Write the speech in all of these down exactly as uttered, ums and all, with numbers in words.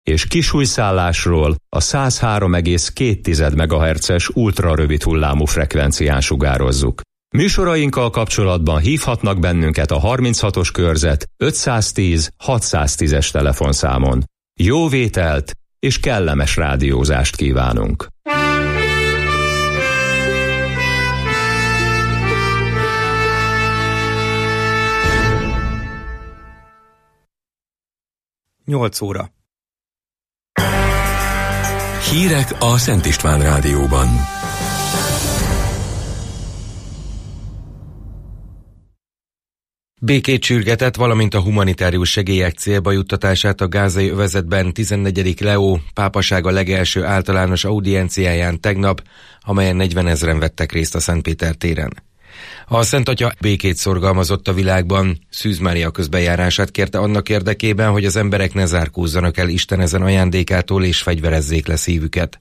és kisújszállásról a száz három egész két megahertzes ultrarövid hullámú frekvencián sugározzuk. Műsorainkkal kapcsolatban hívhatnak bennünket a harminchatos körzet ötszáztíz hatszáztízes telefonszámon. Jó vételt és kellemes rádiózást kívánunk! nyolc óra. Hírek a Szent István Rádióban. Békét sürgetett, valamint a humanitárius segélyek célba juttatását a gázai övezetben tizennegyedik Leó pápasága legelső általános audienciáján tegnap, amelyen negyvenezren vettek részt a Szentpéter téren. A Szent Atya békét szorgalmazott a világban, Szűz Mária közbenjárását kérte annak érdekében, hogy az emberek ne zárkózzanak el Isten ezen ajándékától és fegyverezzék le szívüket.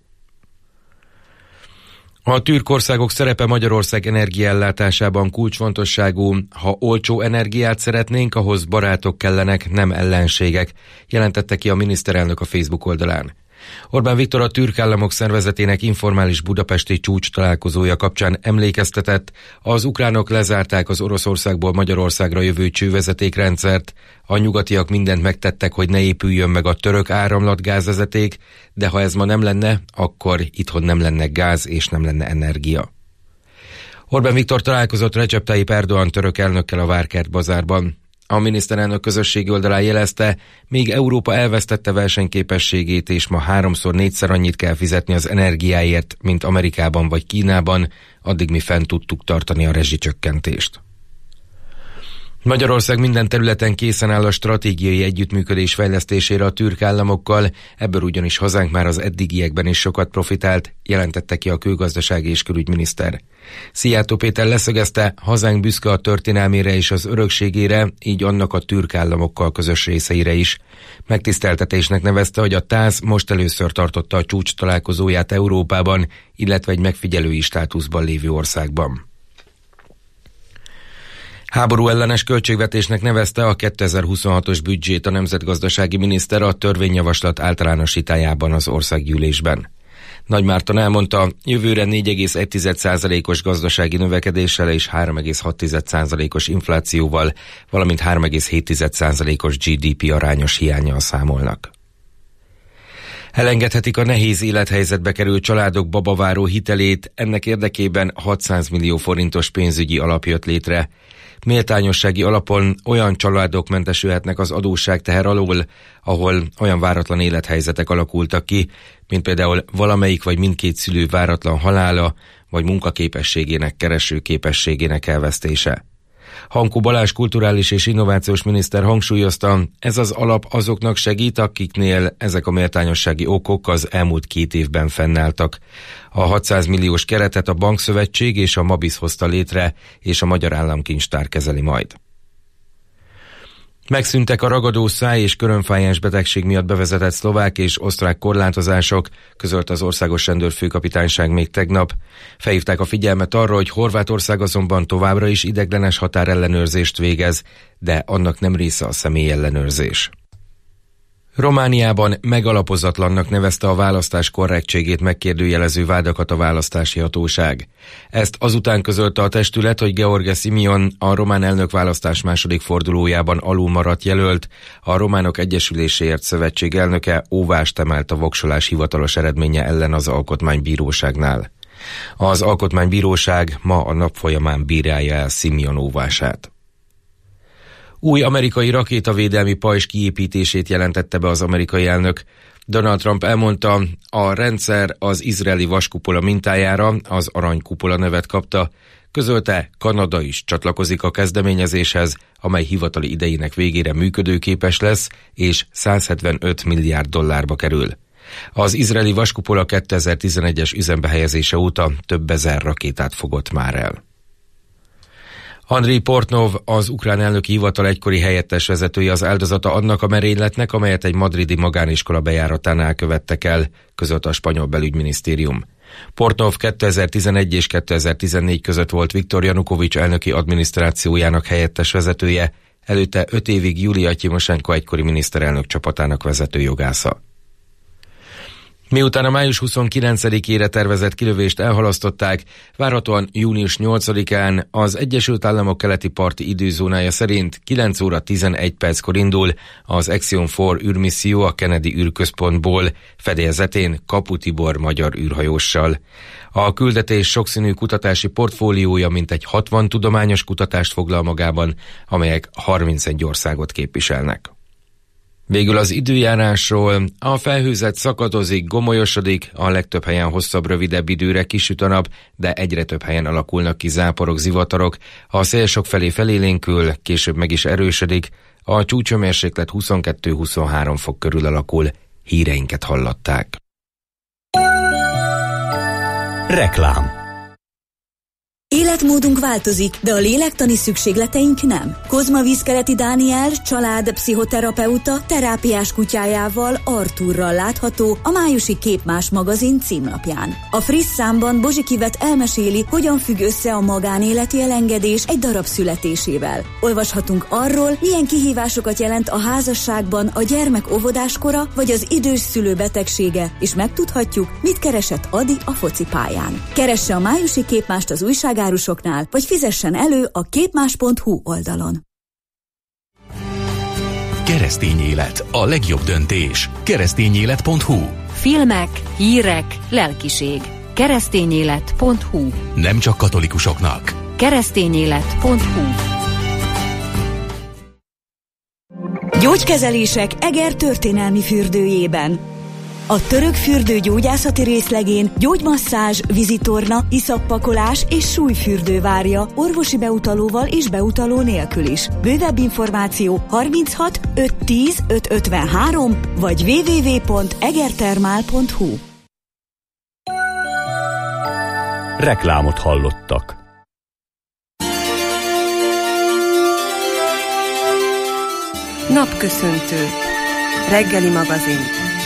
A türk országok szerepe Magyarország energiaellátásában kulcsfontosságú. Ha olcsó energiát szeretnénk, ahhoz barátok kellenek, nem ellenségek, jelentette ki a miniszterelnök a Facebook oldalán. Orbán Viktor a türk államok szervezetének informális budapesti csúcs találkozója kapcsán emlékeztetett, az ukránok lezárták az Oroszországból Magyarországra jövő csővezetékrendszert, a nyugatiak mindent megtettek, hogy ne épüljön meg a török áramlatgázvezeték, de ha ez ma nem lenne, akkor itthon nem lenne gáz és nem lenne energia. Orbán Viktor találkozott Recep Tayyip Erdoğan török elnökkel a Várkert bazárban. A miniszterelnök közösségi oldalán jelezte, míg Európa elvesztette versenyképességét, és ma háromszor, négyszer annyit kell fizetni az energiáért, mint Amerikában vagy Kínában, addig mi fent tudtuk tartani a rezsicsökkentést. Magyarország minden területen készen áll a stratégiai együttműködés fejlesztésére a türk államokkal, ebből ugyanis hazánk már az eddigiekben is sokat profitált, jelentette ki a kőgazdasági és külügyminiszter. Szijjártó Péter leszögezte, hazánk büszke a történelmére és az örökségére, így annak a türk államokkal közös részeire is. Megtiszteltetésnek nevezte, hogy a TÁSZ most először tartotta a csúcs találkozóját Európában, illetve egy megfigyelői státuszban lévő országban. Háború ellenes költségvetésnek nevezte a kétezer-huszonhatos büdzsét a nemzetgazdasági miniszter a törvényjavaslat általánosítájában az országgyűlésben. Nagy Márton elmondta, jövőre négy egész egy százalékos gazdasági növekedéssel és három egész hat százalékos inflációval, valamint három egész hét százalékos gé dé pé arányos hiánnyal számolnak. Elengedhetik a nehéz élethelyzetbe került családok babaváró hitelét, ennek érdekében hatszáz millió forintos pénzügyi alap jött létre. Méltányossági alapon olyan családok mentesülhetnek az adósságteher alól, ahol olyan váratlan élethelyzetek alakultak ki, mint például valamelyik vagy mindkét szülő váratlan halála, vagy munkaképességének, keresőképességének elvesztése. Hankó Balázs kulturális és innovációs miniszter hangsúlyozta, ez az alap azoknak segít, akiknél ezek a méltányossági okok az elmúlt két évben fennálltak. A hatszáz milliós keretet a Bankszövetség és a Mabisz hozta létre, és a Magyar Államkincstár kezeli majd. Megszűntek a ragadó száj- és körömfájás betegség miatt bevezetett szlovák és osztrák korlátozások, közölt az Országos Rendőrfőkapitányság még tegnap. Felhívták a figyelmet arra, hogy Horvátország azonban továbbra is ideiglenes határellenőrzést végez, de annak nem része a személyellenőrzés. Romániában megalapozatlannak nevezte a választás korrektségét megkérdőjelező vádakat a választási hatóság. Ezt azután közölte a testület, hogy Gheorghe Simion a román elnökválasztás második fordulójában alulmaradt jelölt, a Románok Egyesüléséért Szövetség elnöke óvást emelt a voksolás hivatalos eredménye ellen az Alkotmánybíróságnál. Az Alkotmánybíróság ma a nap folyamán bírálja el Simion óvását. Új amerikai rakétavédelmi pajzs kiépítését jelentette be az amerikai elnök. Donald Trump elmondta, a rendszer az izraeli vaskupola mintájára, az aranykupola nevet kapta. Közölte, Kanada is csatlakozik a kezdeményezéshez, amely hivatali idejének végére működőképes lesz, és száz hetvenöt milliárd dollárba kerül. Az izraeli vaskupola kétezer-tizenegyes üzembe helyezése óta több ezer rakétát fogott már el. Andrij Portnov, az ukrán elnöki hivatal egykori helyettes vezetője az áldozata annak a merényletnek, amelyet egy madridi magániskola bejáratánál követtek el, közölt a spanyol belügyminisztérium. Portnov kétezer-tizenegy és kétezer-tizennégy között volt Viktor Janukovics elnöki adminisztrációjának helyettes vezetője, előtte öt évig Julia Tyimosenko egykori miniszterelnök csapatának vezető jogásza. Miután a május huszonkilencedikére tervezett kilövést elhalasztották, várhatóan június nyolcadikán az Egyesült Államok keleti parti időzónája szerint kilenc óra tizenegy perckor indul az Axiom négy űrmisszió a Kennedy űrközpontból, fedélzetén Kapu Tibor magyar űrhajóssal. A küldetés sokszínű kutatási portfóliója mintegy hatvan tudományos kutatást foglal magában, amelyek harmincegy országot képviselnek. Végül az időjárásról: a felhőzet szakadozik, gomolyosodik, a legtöbb helyen hosszabb, rövidebb időre kisüt a nap, de egyre több helyen alakulnak ki záporok, zivatarok, a szél sok felé felélénkül, később meg is erősödik, a csúcshőmérséklet huszonkettő-huszonhárom fok körül alakul. Híreinket hallották. Reklám. Életmódunk változik, de a lélektani szükségleteink nem. Kozma Vízkeleti Dániel, család pszichoterapeuta, terápiás kutyájával, Arturral látható a májusi Képmás magazin címlapján. A friss számban Bozsikivet elmeséli, hogyan függ össze a magánéleti elengedés egy darab születésével. Olvashatunk arról, milyen kihívásokat jelent a házasságban a gyermek óvodáskora vagy az idős szülő betegsége, és megtudhatjuk, mit keresett Adi a focipályán. Keresse a májusi Képmást az újság árusoknál, vagy fizessen elő a képmás pont hu oldalon. Keresztény élet, a legjobb döntés. keresztényélet pont hu. Filmek, hírek, lelkiség. keresztényélet pont hu. Nem csak katolikusoknak. keresztényélet pont hu. Gyógykezelések Eger történelmi fürdőjében. A török fürdő gyógyászati részlegén gyógymasszázs, vízitorna, iszappakolás és súlyfürdő várja, orvosi beutalóval és beutaló nélkül is. Bővebb információ harminchat ötszáz tíz ötszázötvenhárom vagy double-u double-u double-u pont egertermál pont hu. Reklámot hallottak. Napköszöntő. Reggeli magazin.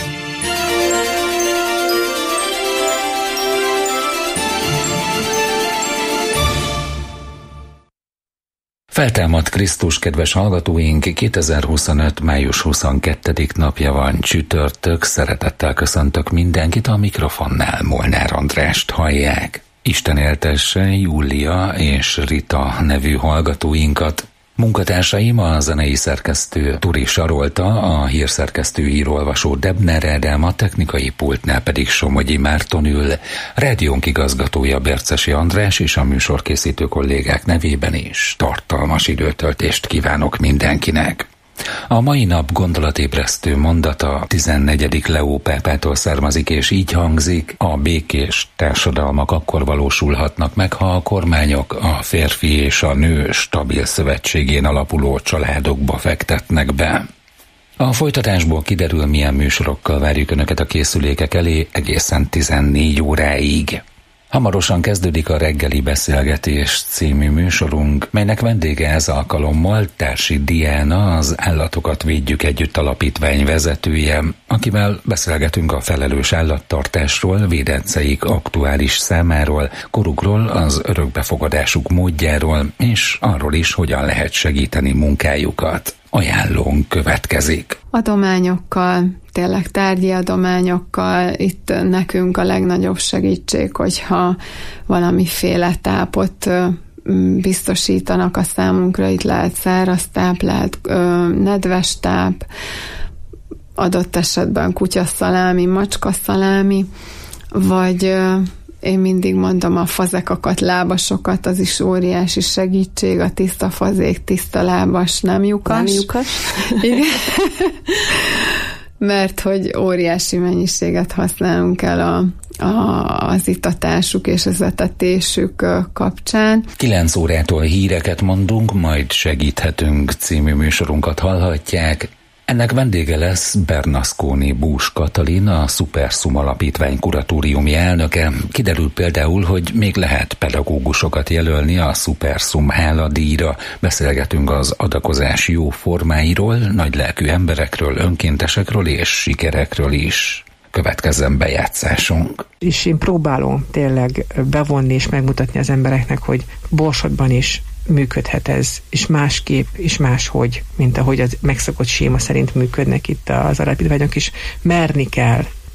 Feltámadt Krisztus, kedves hallgatóink, kétezer-huszonöt. május huszonkettedike napja van, csütörtök. Szeretettel köszöntök mindenkit, a mikrofonnál Molnár Andrást hallják. Isten éltesse Júlia és Rita nevű hallgatóinkat. Munkatársaim a zenei szerkesztő Turi Sarolta, a hírszerkesztő írólvasó Debner Ádám, a technikai pultnál pedig Somogyi Márton ül, rádiónk igazgatója Bercesi András, és a műsorkészítő kollégák nevében is tartalmas időtöltést kívánok mindenkinek. A mai nap gondolatébresztő mondata tizennegyedik Leó pápától származik, és így hangzik: a békés társadalmak akkor valósulhatnak meg, ha a kormányok a férfi és a nő stabil szövetségén alapuló családokba fektetnek be. A folytatásból kiderül, milyen műsorokkal várjuk Önöket a készülékek elé egészen tizennégy óráig. Hamarosan kezdődik a Reggeli Beszélgetés című műsorunk, melynek vendége ez alkalommal Társi Diana, az Állatokat Védjük Együtt alapítvány vezetője, akivel beszélgetünk a felelős állattartásról, védettszeik aktuális számáról, korukról, az örökbefogadásuk módjáról, és arról is, hogyan lehet segíteni munkájukat. Ajánlónk következik. Adományokkal, tényleg tárgyi adományokkal itt nekünk a legnagyobb segítség, hogyha valamiféle tápot biztosítanak a számunkra. Itt lehet száraz táp, lehet nedves táp, adott esetben kutyaszalámi, macskaszalámi, vagy én mindig mondom, a fazekakat, lábasokat, az is óriási segítség, a tiszta fazék, tiszta lábas, nem lyukas. Nem lyukas. Igen. Mert hogy óriási mennyiséget használunk el a, a, az itatásuk és az etetésük kapcsán. kilenc órától híreket mondunk, majd segíthetünk című műsorunkat hallhatják. Ennek vendége lesz Bernasconi Bús Katalin, a Szuperszum Alapítvány kuratóriumi elnöke. Kiderül például, hogy még lehet pedagógusokat jelölni a Szuperszum háladíjra. Beszélgetünk az adakozás jó formáiról, nagylelkű emberekről, önkéntesekről és sikerekről is. Következzen bejátszásunk. És én próbálom tényleg bevonni és megmutatni az embereknek, hogy Borsodban is működhet ez, és másképp, és máshogy, mint ahogy az megszokott séma szerint működnek itt az alapítványok is. Merni kell,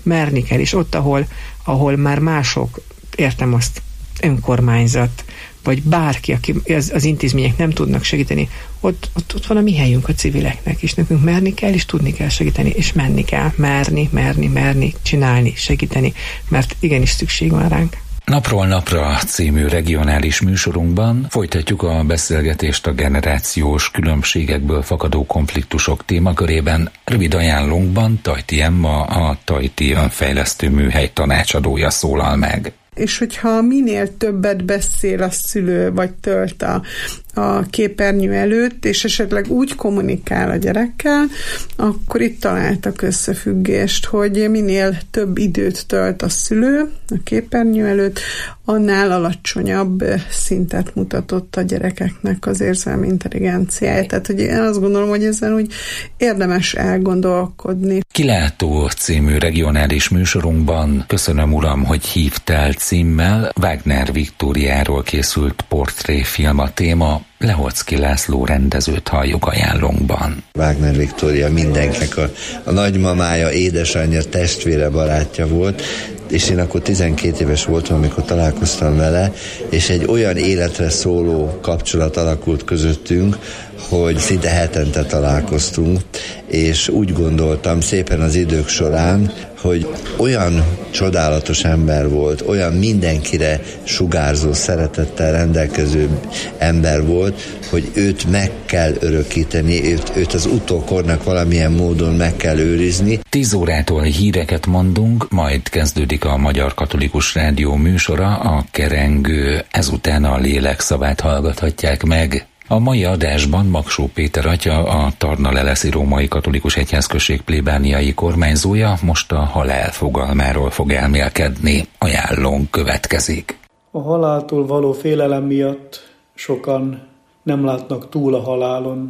merni kell, és ott, ahol, ahol már mások, értem azt, önkormányzat, vagy bárki, aki az, az intézmények nem tudnak segíteni, ott, ott, ott van a mi helyünk a civileknek, és nekünk merni kell, és tudni kell segíteni, és menni kell, merni, merni, merni, csinálni, segíteni, mert igenis szükség van ránk. Napról napra című regionális műsorunkban folytatjuk a beszélgetést a generációs különbségekből fakadó konfliktusok témakörében. Rövid ajánlónkban Tajti Emma, a Tajti Önfejlesztő Műhely tanácsadója szólal meg. És hogyha minél többet beszél a szülő, vagy tölt a, a képernyő előtt, és esetleg úgy kommunikál a gyerekkel, akkor itt találtak összefüggést, hogy minél több időt tölt a szülő a képernyő előtt, annál alacsonyabb szintet mutatott a gyerekeknek az érzelmi intelligenciája. Tehát, hogy én azt gondolom, hogy ezen úgy érdemes elgondolkodni. Kilátó című regionális műsorunkban Köszönöm uram, hogy hívtál címmel Wagner Viktóriáról készült portréfilm a téma. Lehoczky László rendezőt halljuk ajánlónkban. Wagner Viktória mindenkinek a, a nagymamája, édesanyja, testvére, barátja volt, és én akkor tizenkét éves voltam, amikor találkoztam vele, és egy olyan életre szóló kapcsolat alakult közöttünk, hogy szinte hetente találkoztunk, és úgy gondoltam szépen az idők során, hogy olyan csodálatos ember volt, olyan mindenkire sugárzó, szeretettel rendelkező ember volt, hogy őt meg kell örökíteni, őt, őt az utókornak valamilyen módon meg kell őrizni. Tíz órától híreket mondunk, majd kezdődik a Magyar Katolikus Rádió műsora, a Kerengő, ezután a Lélekszavát hallgathatják meg. A mai adásban Magsó Péter atya, a Tarnaleleszi Római Katolikus Egyházközség plébániai kormányzója most a halál fogalmáról fog elmélkedni. Ajánlónk következik. A haláltól való félelem miatt sokan nem látnak túl a halálon.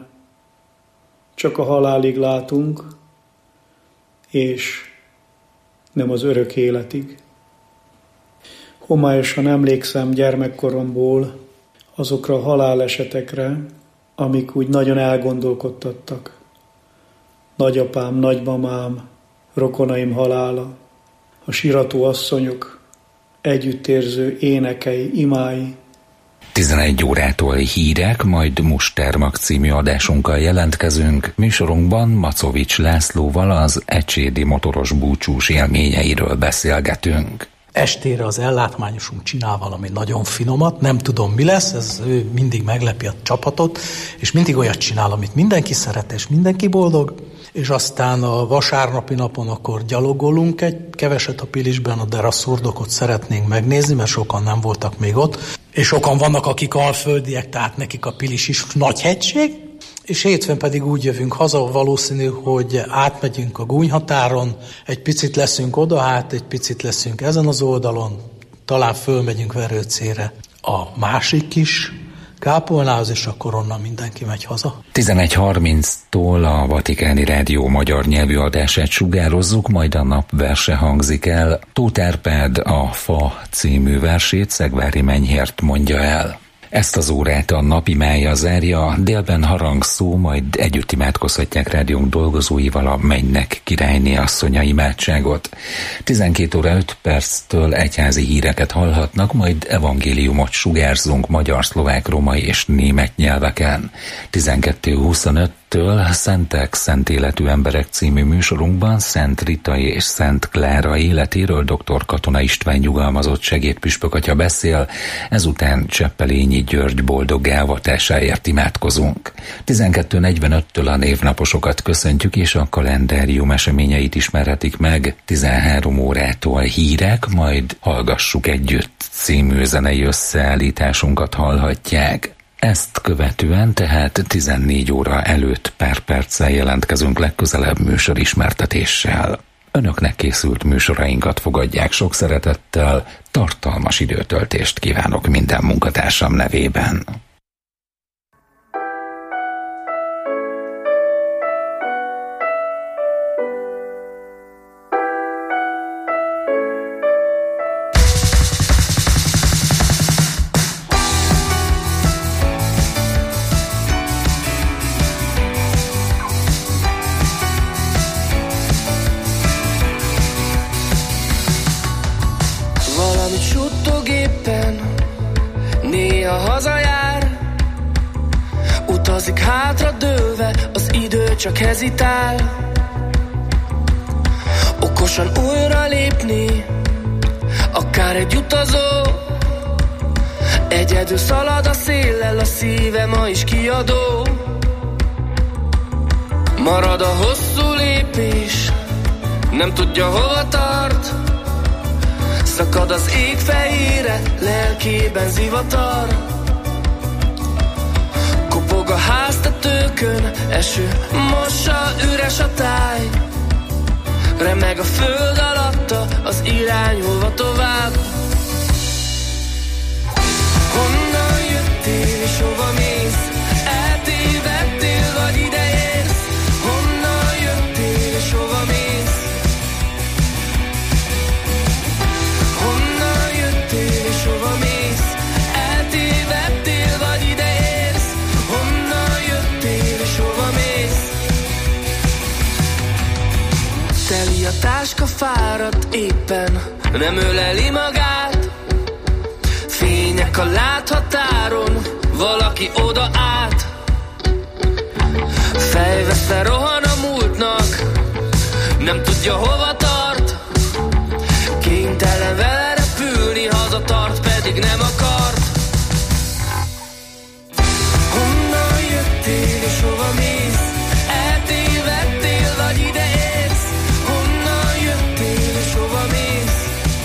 Csak a halálig látunk, és nem az örök életig. Homályosan emlékszem gyermekkoromból azokra a halálesetekre, amik úgy nagyon elgondolkodtattak. Nagyapám, nagymamám, rokonaim halála, a sirató asszonyok, együttérző énekei, imái. tizenegy órától hírek, majd Mustermak című adásunkkal jelentkezünk. Műsorunkban Macovics Lászlóval az ecsédi motoros búcsús élményeiről beszélgetünk. Estére az ellátmányosunk csinál valami nagyon finomat, nem tudom mi lesz, ez ő mindig meglepi a csapatot, és mindig olyat csinál, amit mindenki szeret, és mindenki boldog, és aztán a vasárnapi napon akkor gyalogolunk egy keveset a Pilisben, a Deraszurdokot szeretnénk megnézni, mert sokan nem voltak még ott, és sokan vannak, akik alföldiek, tehát nekik a Pilis is nagy hegység, és hétfőn pedig úgy jövünk haza, valószínű, hogy átmegyünk a Gúnyhatáron, egy picit leszünk oda, hát egy picit leszünk ezen az oldalon, talán fölmegyünk Verőcére a másik kis kápolnához, és akkor onnan mindenki megy haza. tizenegy harminctól a Vatikáni Rádió magyar nyelvű adását sugározzuk, majd a napverse hangzik el. Tóth Árpád a Fa című versét Szegvári Menyhért mondja el. Ezt az órát a napi mája zárja, délben harangszó, majd együtt imádkozhatják rádiónk dolgozóival a Mennynek királyné asszonya imádságot. tizenkét óra öt perctől egyházi híreket hallhatnak, majd evangéliumot sugárzunk magyar, szlovák, romai és német nyelveken. tizenkettő huszonöttől Szentek, Szent Életű Emberek című műsorunkban Szent Rita és Szent Klára életéről dr. Katona István nyugalmazott segédpüspök atya beszél, ezután Cseppelényi György boldog elvatásáért imádkozunk. tizenkettő negyvenöttől a névnaposokat köszöntjük, és a kalendárium eseményeit ismerhetik meg. tizenhárom órától hírek, majd Hallgassuk együtt című zenei összeállításunkat hallhatják. Ezt követően tehát tizennégy óra előtt pár perccel jelentkezünk legközelebb műsorismertetéssel. Önöknek készült műsorainkat fogadják sok szeretettel, tartalmas időtöltést kívánok minden munkatársam nevében. hogy suttog éppen, néha hazajár, utazik hátra dőlve, az idő csak hezitál. Okosan újra lépni, akár egy utazó, egyedül szalad a széllel, a szíve ma is kiadó. Marad a hosszú lépés, nem tudja hova tart, szakad az ég fejére, lelkében zivatar. Kopog a háztetőkön, eső mossa üres a táj, remeg a föld alatta, az irány hova tovább. Honnan jöttél és hova mész? Eltévedtél vagy ide érsz? Honnan jöttél és hova mész? Honnan jöttél és hova mész? Eltévedtél vagy ide érsz? Honnan jöttél és hova mész? Teli a táska, fáradt éppen, nem öleli magát. Fények a láthatáron, valaki oda át. Fejveszve rohan a múltnak, nem tudja hova tart. Kénytelen vele repülni, hazatart, pedig nem akart. Honnan jöttél és hova mész? Eltévedtél vagy ide érsz? Honnan jöttél és hova mész?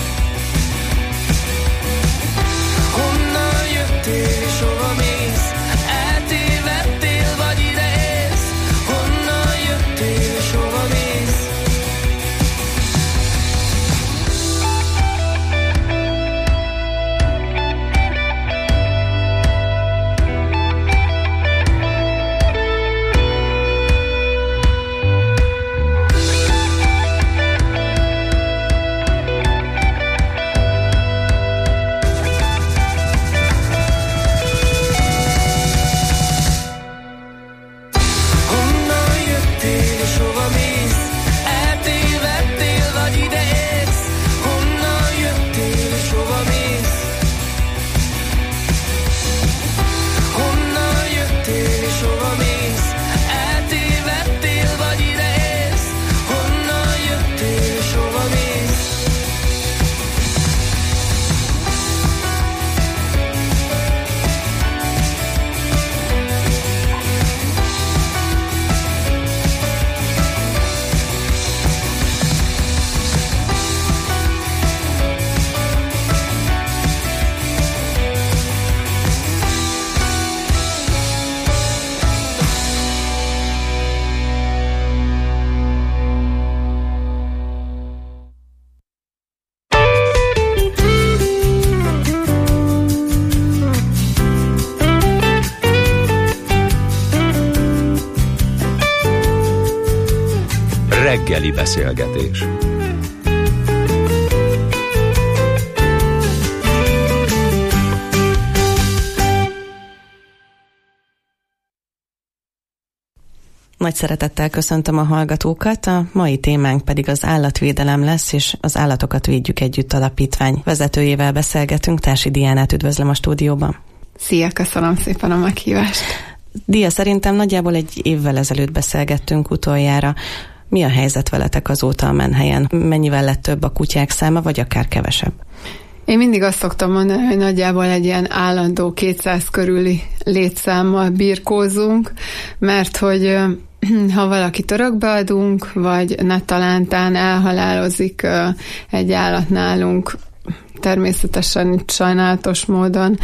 Honnan jöttél és hova mész? Eltévedtél vagy ide érsz? Honnan jöttél és hova mész? Reggeli beszélgetés. Nagy szeretettel köszöntöm a hallgatókat, a mai témánk pedig az állatvédelem lesz, és az Állatokat Védjük Együtt alapítvány vezetőjével beszélgetünk. Társi Diánát üdvözlöm a stúdióban. Szia, köszönöm szépen a meghívást. Dia, szerintem nagyjából egy évvel ezelőtt beszélgettünk utoljára. Mi a helyzet veletek azóta a menhelyen? Mennyivel lett több a kutyák száma, vagy akár kevesebb? Én mindig azt szoktam mondani, hogy nagyjából egy ilyen állandó kétszáz körüli létszámmal birkózunk, mert hogy ha valakit örökbe adunk, vagy ne talántán elhalálozik egy állat nálunk, természetesen itt sajnálatos módon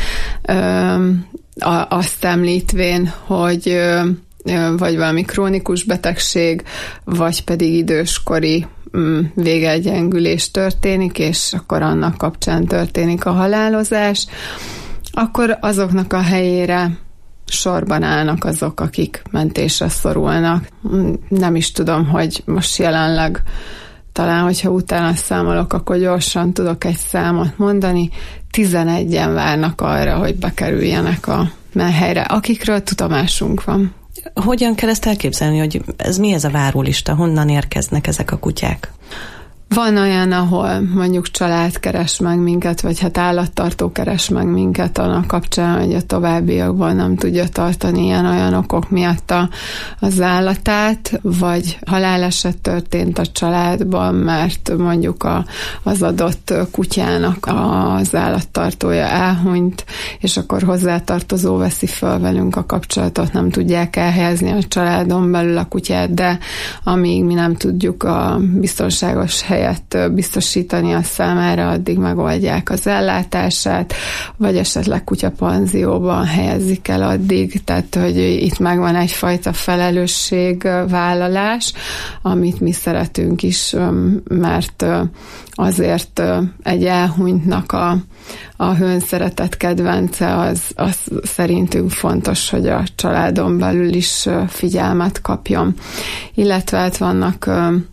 azt említvén, hogy vagy valami krónikus betegség, vagy pedig időskori végegyengülés történik, és akkor annak kapcsán történik a halálozás, akkor azoknak a helyére sorban állnak azok, akik mentésre szorulnak. Nem is tudom, hogy most jelenleg talán, hogyha utána számolok, akkor gyorsan tudok egy számot mondani. tizenegyen várnak arra, hogy bekerüljenek a menhelyre, akikről tudomásunk van. Hogyan kell ezt elképzelni, hogy ez mi ez a várólista, honnan érkeznek ezek a kutyák? Van olyan, ahol mondjuk család keres meg minket, vagy hát állattartó keres meg minket annak kapcsán, hogy a továbbiakban nem tudja tartani ilyen-olyan okok miatt a, az állatát, vagy haláleset történt a családban, mert mondjuk a, az adott kutyának az állattartója elhunyt, és akkor hozzátartozó veszi föl velünk a kapcsolatot, nem tudják elhelyezni a családon belül a kutyát, de amíg mi nem tudjuk a biztonságos helyet biztosítani a számára, addig megoldják az ellátását, vagy esetleg kutyapanzióban helyezik el addig, tehát hogy itt megvan egyfajta felelősségvállalás, amit mi szeretünk is, mert azért egy elhunytnak a, a hőnszeretett kedvence, az, az szerintünk fontos, hogy a családon belül is figyelmet kapjon. Illetve hát vannak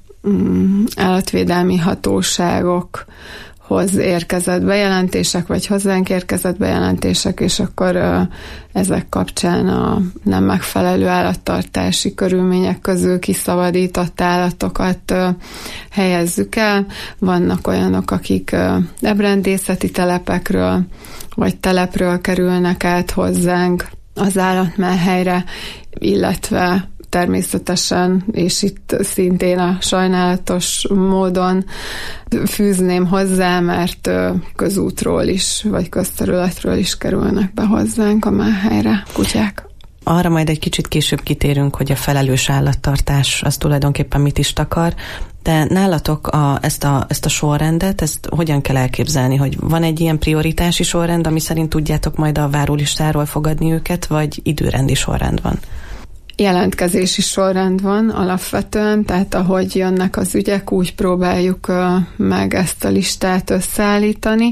állatvédelmi hatóságokhoz érkezett bejelentések, vagy hozzánk érkezett bejelentések, és akkor ezek kapcsán a nem megfelelő állattartási körülmények közül kiszabadított állatokat helyezzük el. Vannak olyanok, akik ebrendészeti telepekről, vagy telepről kerülnek át hozzánk az állatmenhelyre, illetve természetesen, és itt szintén a sajnálatos módon fűzném hozzá, mert közútról is, vagy közterületről is kerülnek be hozzánk a menhelyre kutyák. Arra majd egy kicsit később kitérünk, hogy a felelős állattartás az tulajdonképpen mit is takar, de nálatok a, ezt, a, ezt a sorrendet, ezt hogyan kell elképzelni, hogy van egy ilyen prioritási sorrend, ami szerint tudjátok majd a várólistáról fogadni őket, vagy időrendi sorrend van? Jelentkezési sorrend van alapvetően, tehát ahogy jönnek az ügyek, úgy próbáljuk meg ezt a listát összeállítani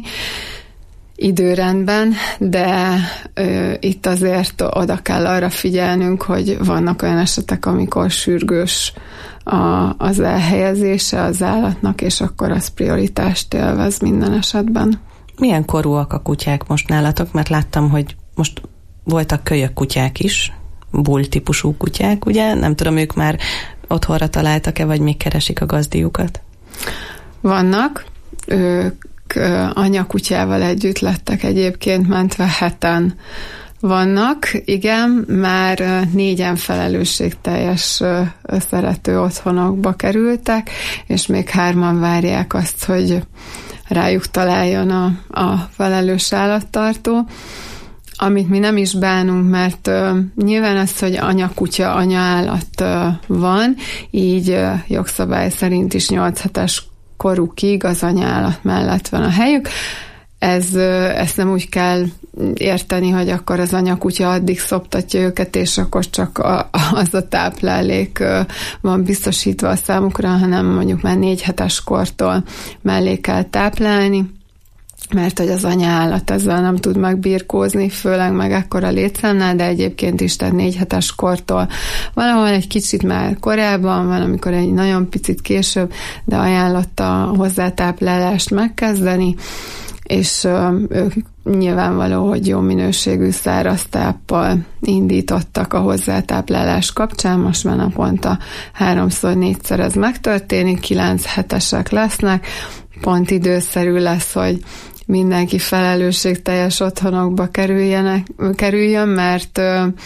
időrendben, de ö, itt azért oda kell arra figyelnünk, hogy vannak olyan esetek, amikor sürgős a, az elhelyezése az állatnak, és akkor az prioritást élvez minden esetben. Milyen korúak a kutyák most nálatok? Mert láttam, hogy most voltak kölyök kutyák is, bull típusú kutyák, ugye? Nem tudom, ők már otthonra találtak-e, vagy még keresik a gazdiukat? Vannak. Ők anyakutyával együtt lettek egyébként mentve, heten vannak. Igen, már négyen felelősségteljes szerető otthonokba kerültek, és még hárman várják azt, hogy rájuk találjon a, a felelős állattartó. Amit mi nem is bánunk, mert uh, nyilván az, hogy anyakutya, anyaállat uh, van, így uh, jogszabály szerint is nyolc hetes korukig az anyaállat mellett van a helyük. Ez, uh, ezt nem úgy kell érteni, hogy akkor az anyakutya addig szoptatja őket, és akkor csak a, az a táplálék uh, van biztosítva a számukra, hanem mondjuk már négy hetes kortól mellé kell táplálni, mert hogy az anyaállat ezzel nem tud megbirkózni, főleg meg ekkora létszámnál, de egyébként is, tehát négy hetes kortól valahol egy kicsit már korábban van, amikor egy nagyon picit később, de ajánlott a hozzátáplálást megkezdeni, és ők nyilvánvaló, hogy jó minőségű száraz táppal indítottak a hozzátáplálás kapcsán, most már naponta háromszor, négyszer ez megtörténik, kilenc hetesek lesznek, pont időszerű lesz, hogy mindenki felelősségteljes otthonokba kerüljenek, kerüljön, mert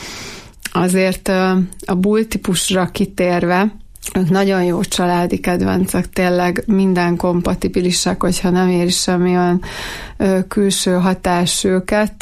azért a bull típusra kitérve, ők nagyon jó családi kedvencek, tényleg minden kompatibilisek, hogyha nem éri semmi olyan külső hatás őket,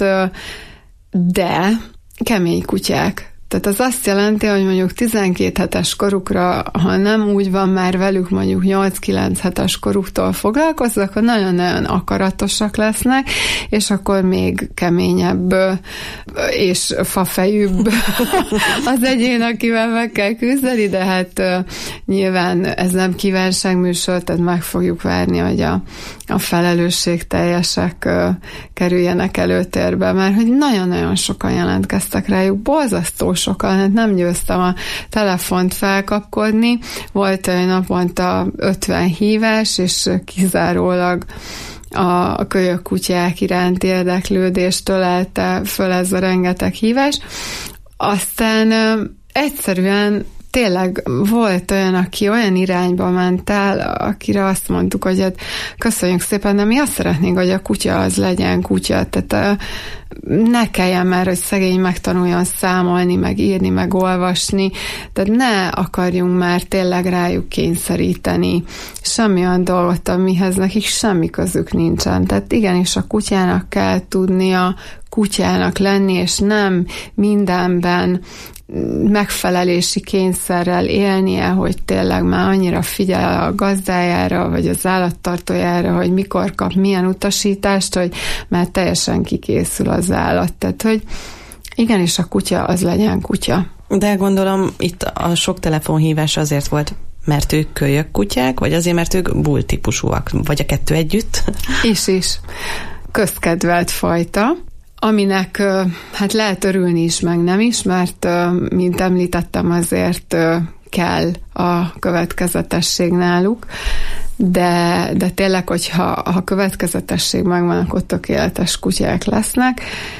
de kemény kutyák. Tehát az azt jelenti, hogy mondjuk tizenkét hetes korukra, ha nem úgy van már velük, mondjuk nyolc-kilenc hetes koruktól foglalkoznak, akkor nagyon-nagyon akaratosak lesznek, és akkor még keményebb és fafejűbb az egyén, akivel meg kell küzdeni, de hát nyilván ez nem kívánságműsor, tehát meg fogjuk várni, hogy a, a felelősségteljesek kerüljenek előtérbe, mert hogy nagyon-nagyon sokan jelentkeztek rájuk, borzasztó sokan, hát nem győztem a telefont felkapkodni, volt egy naponta ötven hívás, és kizárólag a kölyök kutyák iránti érdeklődéstől elte föl ez a rengeteg hívás. Aztán egyszerűen tényleg volt olyan, aki olyan irányba ment el, akire azt mondtuk, hogy hát köszönjük szépen, de mi azt szeretnénk, hogy a kutya az legyen kutya, tehát ne kelljen már, hogy szegény megtanuljon számolni, meg írni, meg olvasni, tehát ne akarjunk már tényleg rájuk kényszeríteni semmi olyan dolgot, amihez nekik semmi közük nincsen. Tehát igenis a kutyának kell tudnia kutyának lenni, és nem mindenben megfelelési kényszerrel élnie, hogy tényleg már annyira figyel a gazdájára, vagy az állattartójára, hogy mikor kap milyen utasítást, hogy már teljesen kikészül az állat. Tehát, hogy igenis a kutya az legyen kutya. De gondolom itt a sok telefonhívás azért volt, mert ők kölyök kutyák, vagy azért, mert ők bull típusúak, vagy a kettő együtt? Is is. Közkedvelt fajta, aminek hát lehet örülni is, meg nem is, mert mint említettem, azért kell a következetesség náluk, de, de tényleg, hogyha ha következetesség megvan, akkor tökéletes kutyák lesznek,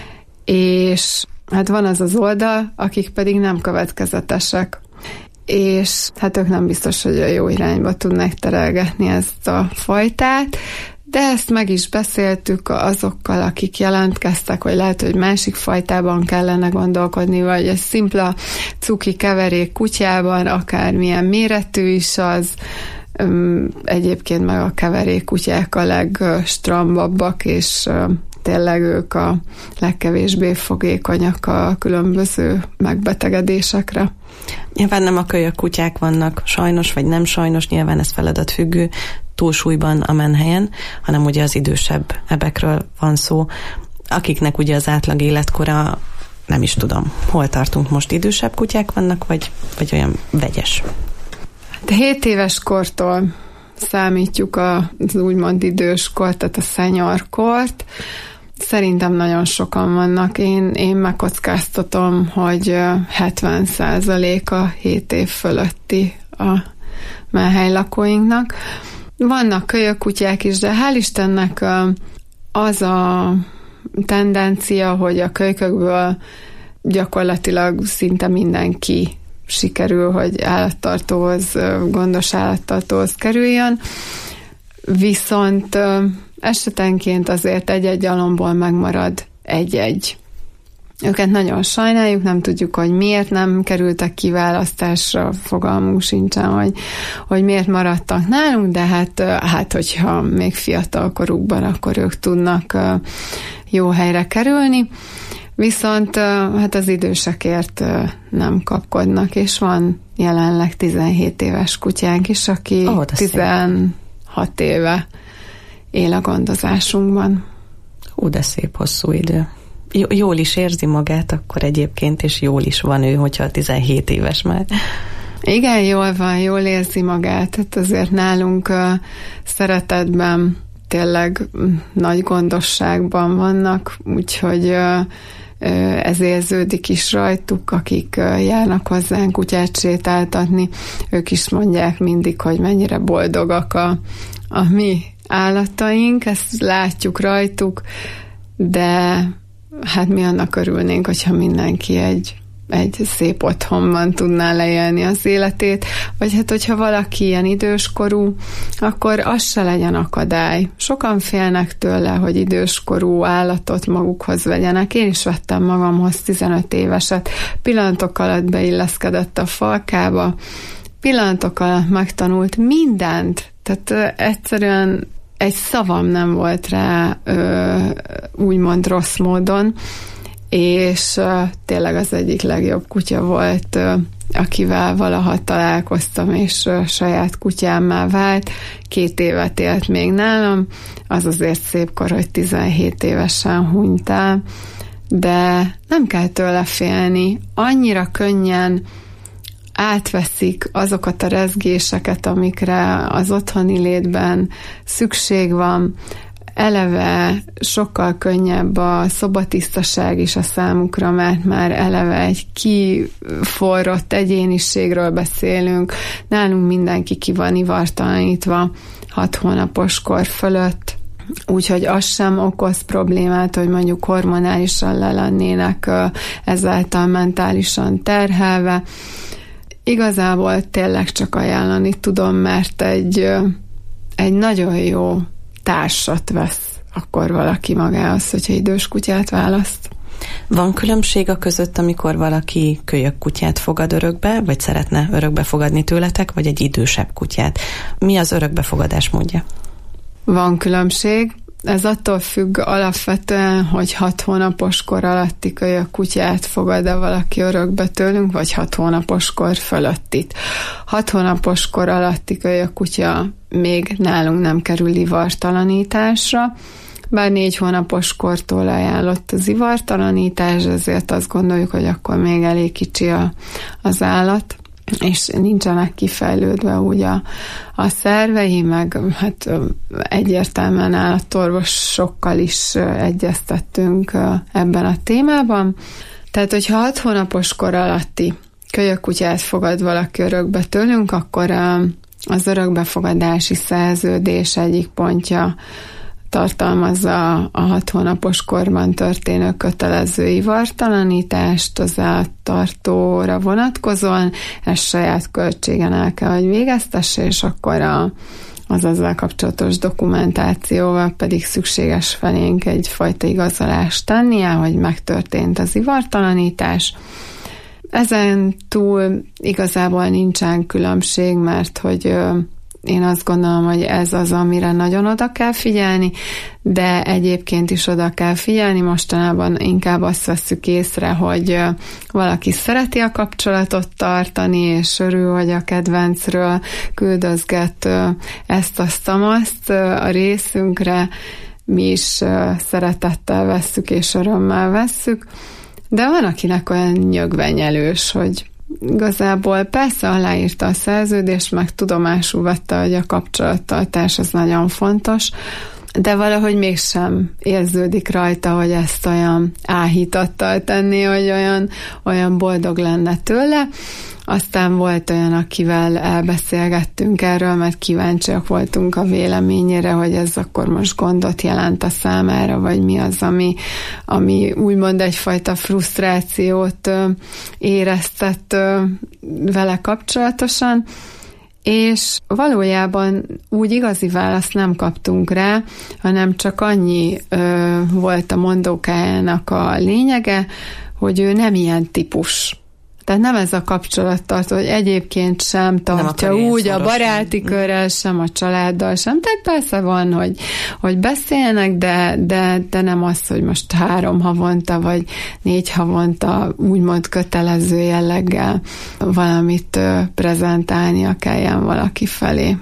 és hát van az az oldal, akik pedig nem következetesek, és hát ők nem biztos, hogy a jó irányba tudnak terelgetni ezt a fajtát, de ezt meg is beszéltük azokkal, akik jelentkeztek, hogy lehet, hogy másik fajtában kellene gondolkodni, vagy egy szimpla cuki keverék kutyában, akármilyen méretű is az. Egyébként meg a keverék kutyák a legstrambabbak, és tényleg ők a legkevésbé fogékonyak a különböző megbetegedésekre. Nyilván nem a kölyök kutyák vannak sajnos, vagy nem sajnos, nyilván ez feladatfüggő túlsúlyban a menhelyen, hanem ugye az idősebb ebekről van szó, akiknek ugye az átlag életkora, nem is tudom, hol tartunk most, idősebb kutyák vannak, vagy, vagy olyan vegyes? De hét éves kortól számítjuk az úgymond időskort, tehát a seniorkort. Szerintem nagyon sokan vannak. Én, én megkockáztatom, hogy hetven százaléka hét év fölötti a menhely lakóinknak. Vannak kölyök kutyák is, de hál' Istennek az a tendencia, hogy a kölykökből gyakorlatilag szinte mindenki sikerül, hogy állattartóhoz, gondos állattartóhoz kerüljön. Viszont esetenként azért egy-egy alomból megmarad egy-egy. Őket nagyon sajnáljuk, nem tudjuk, hogy miért nem kerültek kiválasztásra, fogalmunk sincsen, hogy, hogy miért maradtak nálunk, de hát, hát hogyha még fiatal korukban, akkor ők tudnak jó helyre kerülni. Viszont hát az idősekért nem kapkodnak, és van jelenleg tizenhét éves kutyánk is, aki oh, tizenhat éve él a gondozásunkban. Ó, de szép hosszú idő. Jól is érzi magát akkor egyébként, és jól is van ő, hogyha tizenhét éves már. Igen, jól van, jól érzi magát. Hát azért nálunk uh, szeretetben, tényleg nagy gondosságban vannak, úgyhogy uh, ez érződik is rajtuk, akik járnak hozzánk kutyát sétáltatni. Ők is mondják mindig, hogy mennyire boldogak a, a mi állataink, ezt látjuk rajtuk, de hát mi annak örülnénk, hogyha mindenki egy, egy szép otthonban tudná leélni az életét, vagy hát hogyha valaki ilyen időskorú, akkor az se legyen akadály. Sokan félnek tőle, hogy időskorú állatot magukhoz vegyenek. Én is vettem magamhoz tizenöt éveset. Pillanatok alatt beilleszkedett a falkába, pillanatok alatt megtanult mindent, tehát egyszerűen egy szavam nem volt rá ö, úgymond rossz módon, és ö, tényleg az egyik legjobb kutya volt, ö, akivel valaha találkoztam, és ö, saját kutyámmá vált. Két évet élt még nálam, az azért szép kor, hogy tizenhét évesen hunyt el, de nem kell tőle félni. Annyira könnyen átveszik azokat a rezgéseket, amikre az otthoni létben szükség van. Eleve sokkal könnyebb a szobatisztaság is a számukra, mert már eleve egy kiforrott egyéniségről beszélünk. Nálunk mindenki ki van ivartalanítva hat hónapos kor fölött, úgyhogy az sem okoz problémát, hogy mondjuk hormonálisan le lennének ezáltal mentálisan terhelve. Igazából tényleg csak ajánlani tudom, mert egy, egy nagyon jó társat vesz akkor valaki magához, hogyha idős kutyát választ. Van különbség a között, amikor valaki kölyök kutyát fogad örökbe, vagy szeretne örökbe fogadni tőletek, vagy egy idősebb kutyát? Mi az örökbefogadás módja? Van különbség. Ez attól függ alapvetően, hogy hat hónapos kor alatti kölyök kutyát fogad-e valaki örökbe tőlünk, vagy hat hónapos kor fölöttit. Hat hónapos kor alatti kölyök kutya még nálunk nem kerül ivartalanításra, bár négy hónapos kortól ajánlott az ivartalanítás, ezért azt gondoljuk, hogy akkor még elég kicsi a, az állat, és nincsenek kifejlődve úgy a, a szervei, meg hát egyértelműen állatorvosokkal is egyeztettünk ebben a témában. Tehát, hogyha hat hónapos kor alatti kölyök kutyát fogad valaki örökbe tőlünk, akkor az örökbefogadási szerződés egyik pontja tartalmazza a hat hónapos korban történő kötelező ivartalanítást az állattartóra vonatkozóan, ez saját költségen el kell, hogy végeztesse, és akkor a, az ezzel kapcsolatos dokumentációval pedig szükséges felénk egyfajta igazolást tennie, hogy megtörtént az ivartalanítás. Ezen túl igazából nincsen különbség, mert hogy én azt gondolom, hogy ez az, amire nagyon oda kell figyelni, de egyébként is oda kell figyelni. Mostanában inkább azt vesszük észre, hogy valaki szereti a kapcsolatot tartani, és örül, hogy a kedvencről küldözget ezt, azt, azt a részünkre. Mi is szeretettel vesszük, és örömmel vesszük. De van, akinek olyan nyögvenyelős, hogy igazából persze aláírta a szerződést, meg tudomásul vette, hogy a kapcsolattartás az nagyon fontos, de valahogy mégsem érződik rajta, hogy ezt olyan áhítattal tenni, hogy olyan, olyan boldog lenne tőle. Aztán volt olyan, akivel elbeszélgettünk erről, mert kíváncsiak voltunk a véleményére, hogy ez akkor most gondot jelent a számára, vagy mi az, ami, ami úgymond egyfajta frusztrációt éreztett vele kapcsolatosan, és valójában úgy igazi választ nem kaptunk rá, hanem csak annyi ö, volt a mondókájának a lényege, hogy ő nem ilyen típus. Tehát nem ez a kapcsolattartó, hogy egyébként sem tartja úgy a baráti körrel, sem a családdal, sem. Tehát persze van, hogy, hogy beszélnek, de, de, de nem az, hogy most három havonta, vagy négy havonta úgymond kötelező jelleggel valamit prezentálnia kelljen valaki felé.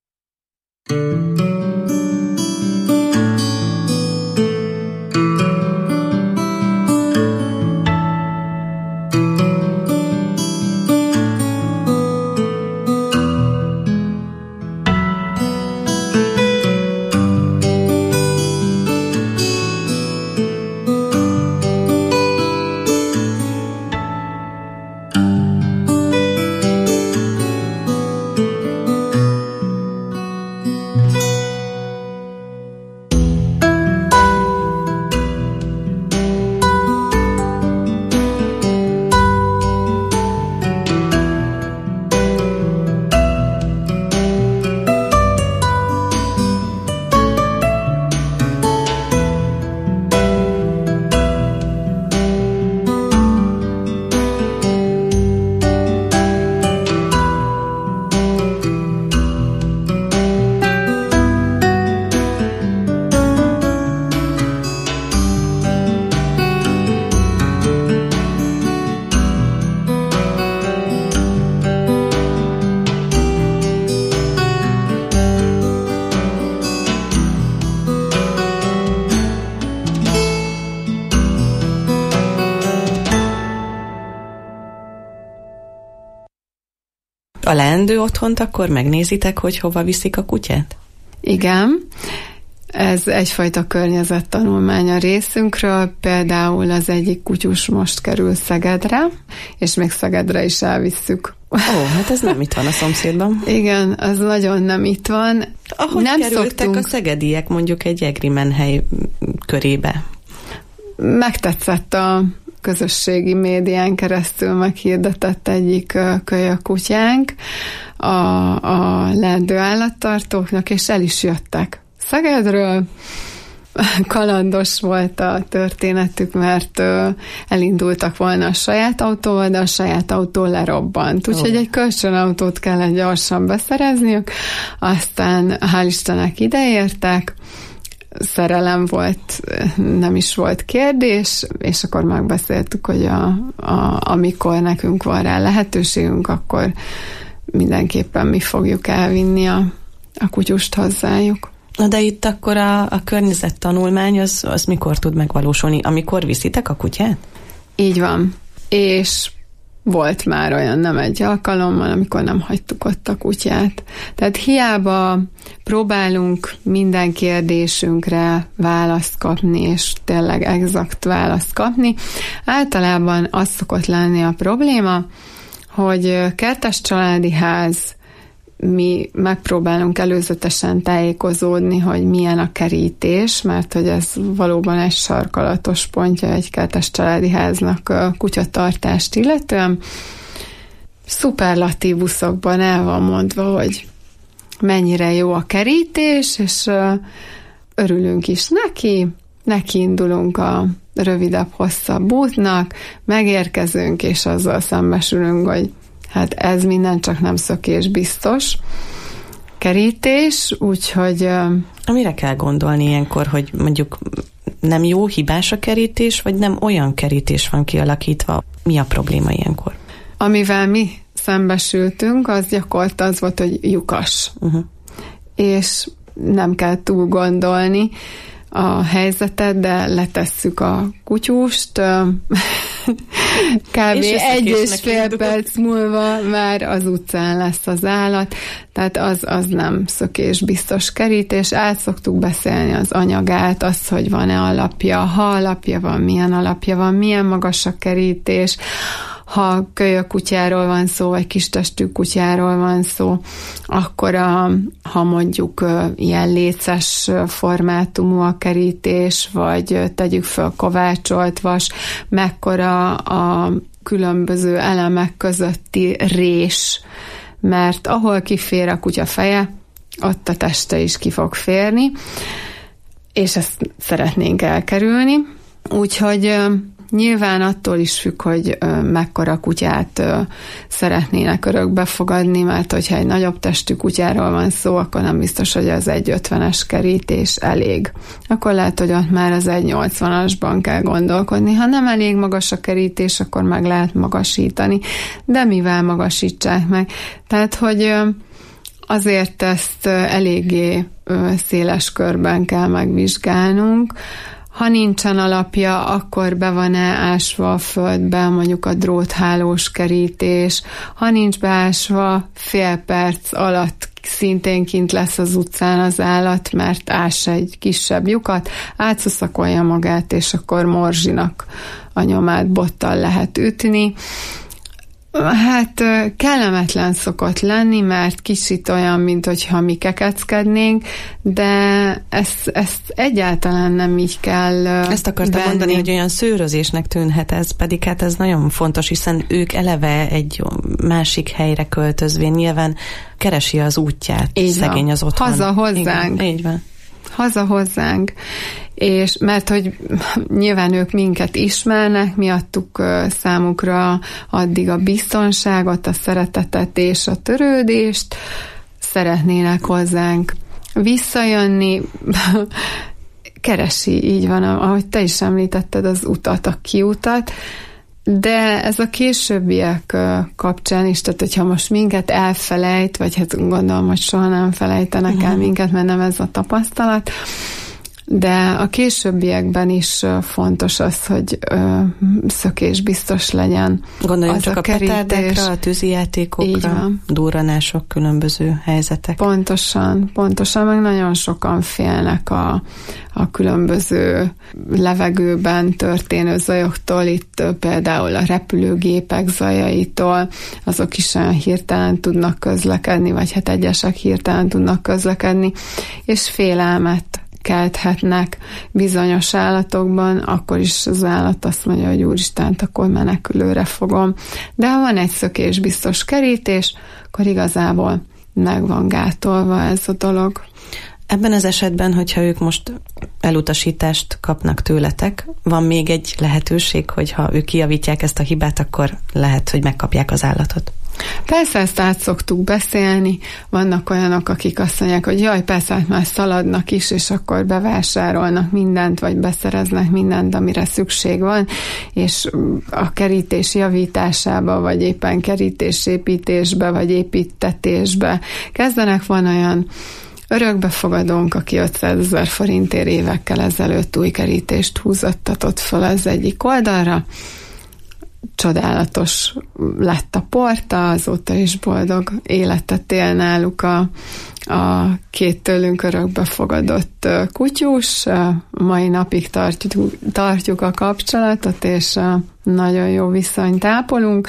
A leendő otthont akkor megnézitek, hogy hova viszik a kutyát? Igen. Ez egyfajta környezettanulmány a részünkről, például az egyik kutyus most kerül Szegedre, és még Szegedre is elvisszük. Ó, hát ez nem itt van a szomszédban. Igen, az nagyon nem itt van. Ahogy nem kerültek szoktunk... a szegediek mondjuk egy egri menhely körébe? Megtetszett a közösségi médián keresztül meghirdetett egyik kölyökkutyánk a, a leendő állattartóknak, és el is jöttek Szegedről. Kalandos volt a történetük, mert elindultak volna a saját autóval, de a saját autó lerobbant. Úgyhogy egy kölcsönautót kellett gyorsan beszerezniük, aztán hál' Istennek ideértek, szerelem volt, nem is volt kérdés, és akkor megbeszéltük, hogy a, a, amikor nekünk van rá lehetőségünk, akkor mindenképpen mi fogjuk elvinni a, a kutyust hozzájuk. Na de itt akkor a, a környezettanulmány az, az mikor tud megvalósulni? Amikor viszitek a kutyát? Így van. És volt már olyan nem egy alkalommal, amikor nem hagytuk ott a kutyát. Tehát hiába próbálunk minden kérdésünkre választ kapni, és tényleg exakt választ kapni. Általában az szokott lenni a probléma, hogy kertes családi ház, mi megpróbálunk előzetesen tájékozódni, hogy milyen a kerítés, mert hogy ez valóban egy sarkalatos pontja egy kertes családi háznak a kutyatartást illetően. Szuperlatívuszokban el van mondva, hogy mennyire jó a kerítés, és örülünk is neki, neki indulunk a rövidebb, hosszabb útnak, megérkezünk, és azzal szembesülünk, hogy hát ez minden csak nem szökés biztos kerítés, úgyhogy... Mire kell gondolni ilyenkor, hogy mondjuk nem jó, hibás a kerítés, vagy nem olyan kerítés van kialakítva? Mi a probléma ilyenkor? Amivel mi szembesültünk, az gyakorlatilag az volt, hogy lyukas. Uh-huh. És nem kell túl gondolni a helyzetet, de letesszük a kutyust, kb. És egy és fél perc múlva már az utcán lesz az állat, tehát az, az nem szökés biztos kerítés. Át szoktuk beszélni az anyagát, az, hogy van-e alapja, ha alapja van, milyen alapja van, milyen magas a kerítés, ha kölyökkutyáról van szó, vagy kistestű kutyáról van szó, akkor a, ha mondjuk ilyen léces formátumú a kerítés, vagy tegyük föl kovácsolt vas, mekkora a különböző elemek közötti rés, mert ahol kifér a kutya feje, ott a teste is ki fog férni, és ezt szeretnénk elkerülni. Úgyhogy nyilván attól is függ, hogy ö, mekkora kutyát ö, szeretnének örökbe fogadni, mert hogyha egy nagyobb testű kutyáról van szó, akkor nem biztos, hogy az egy ötvenes kerítés elég. Akkor lehet, hogy ott már az egy nyolcvanasban kell gondolkodni. Ha nem elég magas a kerítés, akkor meg lehet magasítani. De mivel magasítsák meg? Tehát, hogy ö, azért ezt ö, eléggé ö, széles körben kell megvizsgálnunk. Ha nincsen alapja, akkor be van-e ásva a földbe, mondjuk a dróthálós kerítés. Ha nincs beásva, fél perc alatt szintén kint lesz az utcán az állat, mert ás egy kisebb lyukat, átszuszakolja magát, és akkor morzsinak a nyomát bottal lehet ütni. Hát kellemetlen szokott lenni, mert kicsit olyan, mint hogyha mi kekeckednénk, de ezt, ezt egyáltalán nem így kell Ezt akartam venni. mondani, hogy olyan szőrözésnek tűnhet ez, pedig hát ez nagyon fontos, hiszen ők eleve egy másik helyre költözvén nyilván keresi az útját, így szegény az otthon. Haza hozzánk. Igen, így van. Haza hozzánk, és mert hogy nyilván ők minket ismernek, mi adtuk számukra addig a biztonságot, a szeretetet és a törődést, szeretnének hozzánk visszajönni, keresi, így van, ahogy te is említetted, az utat, a kiutat, de ez a későbbiek kapcsán is, tehát hogyha most minket elfelejt, vagy hát gondolom, hogy soha nem felejtenek el minket, mert nem ez a tapasztalat, de a későbbiekben is fontos az, hogy ö, szökésbiztos legyen. Gondoljunk az csak a, a petárdákra, a tűzijátékokra, durranások, különböző helyzetek. Pontosan, pontosan, meg nagyon sokan félnek a, a különböző levegőben történő zajoktól, itt például a repülőgépek zajaitól, azok is olyan hirtelen tudnak közlekedni, vagy hát egyesek hirtelen tudnak közlekedni, és félelmet kelthetnek bizonyos állatokban, akkor is az állat azt mondja, hogy úristen, akkor menekülőre fogom. De ha van egy szökésbiztos kerítés, akkor igazából meg van gátolva ez a dolog. Ebben az esetben, hogyha ők most elutasítást kapnak tőletek, van még egy lehetőség, hogy ha ők kijavítják ezt a hibát, akkor lehet, hogy megkapják az állatot. Persze ezt át szoktuk beszélni, vannak olyanok, akik azt mondják, hogy jaj, persze, hát már szaladnak is, és akkor bevásárolnak mindent, vagy beszereznek mindent, amire szükség van, és a kerítés javításába, vagy éppen kerítésépítésbe, vagy építetésbe kezdenek. Van olyan örökbefogadónk, aki ötszázezer forintért évekkel ezelőtt új kerítést húzottatott föl az egyik oldalra. Csodálatos lett a porta, azóta is boldog életet él náluk a, a két tőlünk örökbefogadott kutyus. Mai napig tartjuk, tartjuk a kapcsolatot, és nagyon jó viszonyt ápolunk.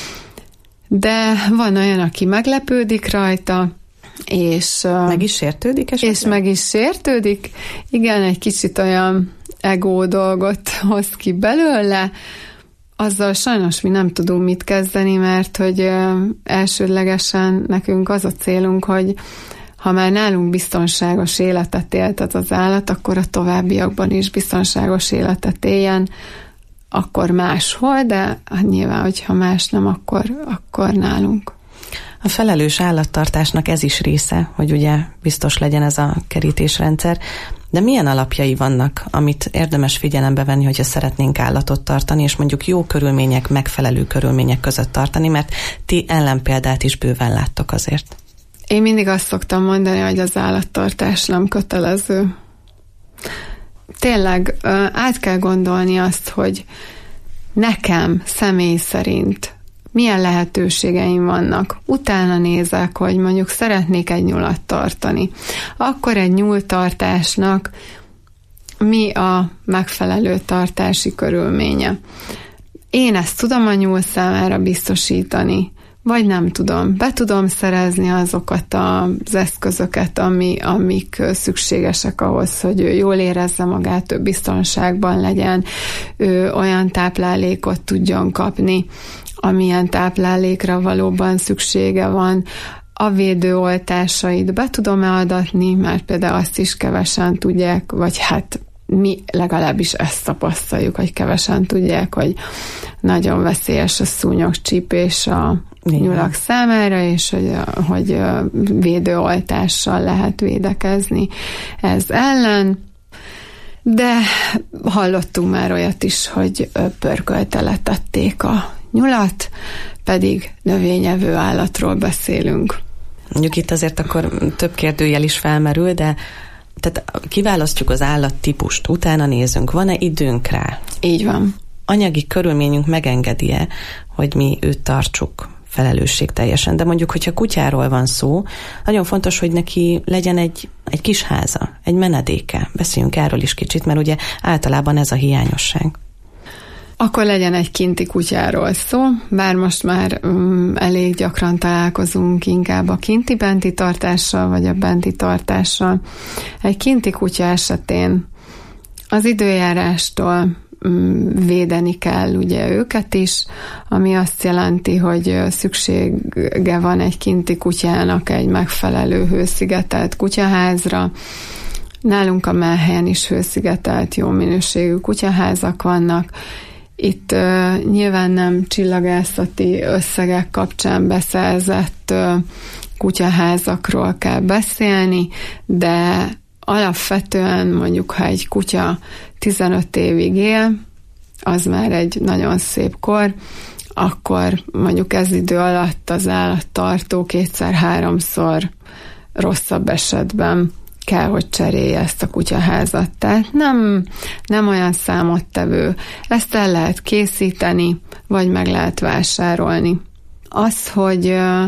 De van olyan, aki meglepődik rajta, és meg is sértődik esetleg? És meg is sértődik. Igen, egy kicsit olyan ego dolgot hoz ki belőle. Azzal sajnos mi nem tudunk mit kezdeni, mert hogy elsődlegesen nekünk az a célunk, hogy ha már nálunk biztonságos életet éltet az állat, akkor a továbbiakban is biztonságos életet éljen, akkor máshol, de nyilván, hogyha más nem, akkor, akkor nálunk. A felelős állattartásnak ez is része, hogy ugye biztos legyen ez a kerítésrendszer, de milyen alapjai vannak, amit érdemes figyelembe venni, hogyha szeretnénk állatot tartani, és mondjuk jó körülmények, megfelelő körülmények között tartani, mert ti ellenpéldát is bőven láttok azért. Én mindig azt szoktam mondani, hogy az állattartás nem kötelező. Tényleg át kell gondolni azt, hogy nekem személy szerint milyen lehetőségeim vannak. Utána nézek, hogy mondjuk szeretnék egy nyulat tartani. Akkor egy nyúltartásnak mi a megfelelő tartási körülménye? Én ezt tudom a nyúl számára biztosítani, vagy nem tudom. Be tudom szerezni azokat az eszközöket, ami, amik szükségesek ahhoz, hogy ő jól érezze magát, ő biztonságban legyen, ő olyan táplálékot tudjon kapni, amilyen táplálékra valóban szüksége van. A védőoltásait be tudom-e adatni, mert például azt is kevesen tudják, vagy hát mi legalábbis ezt tapasztaljuk, hogy kevesen tudják, hogy nagyon veszélyes a szúnyogcsípés a nyulak számára, és hogy, hogy védőoltással lehet védekezni ez ellen. De hallottunk már olyat is, hogy pörköltre letették a nyulat, pedig növényevő állatról beszélünk. Mondjuk itt azért akkor több kérdőjel is felmerül, de tehát kiválasztjuk az állattípust, utána nézünk, van-e időnk rá? Így van. Anyagi körülményünk megengedi-e, hogy mi őt tartsuk felelősségteljesen, de mondjuk, hogyha kutyáról van szó, nagyon fontos, hogy neki legyen egy, egy kis háza, egy menedéke. Beszéljünk erről is kicsit, mert ugye általában ez a hiányosság. Akkor legyen egy kinti kutyáról szó, bár most már um, elég gyakran találkozunk inkább a kinti-benti tartással, vagy a benti tartással. Egy kinti kutya esetén az időjárástól um, védeni kell ugye őket is, ami azt jelenti, hogy szüksége van egy kinti kutyának egy megfelelő hőszigetelt kutyaházra. Nálunk a Mellhelyen is hőszigetelt, jó minőségű kutyaházak vannak. Itt uh, nyilván nem csillagászati összegek kapcsán beszerzett uh, kutyaházakról kell beszélni, de alapvetően mondjuk, ha egy kutya tizenöt évig él, az már egy nagyon szép kor, akkor mondjuk ez idő alatt az állattartó kétszer-háromszor rosszabb esetben kell, hogy cserélje ezt a kutyaházat. Tehát nem, nem olyan számottevő. Ezt el lehet készíteni, vagy meg lehet vásárolni. Az, hogy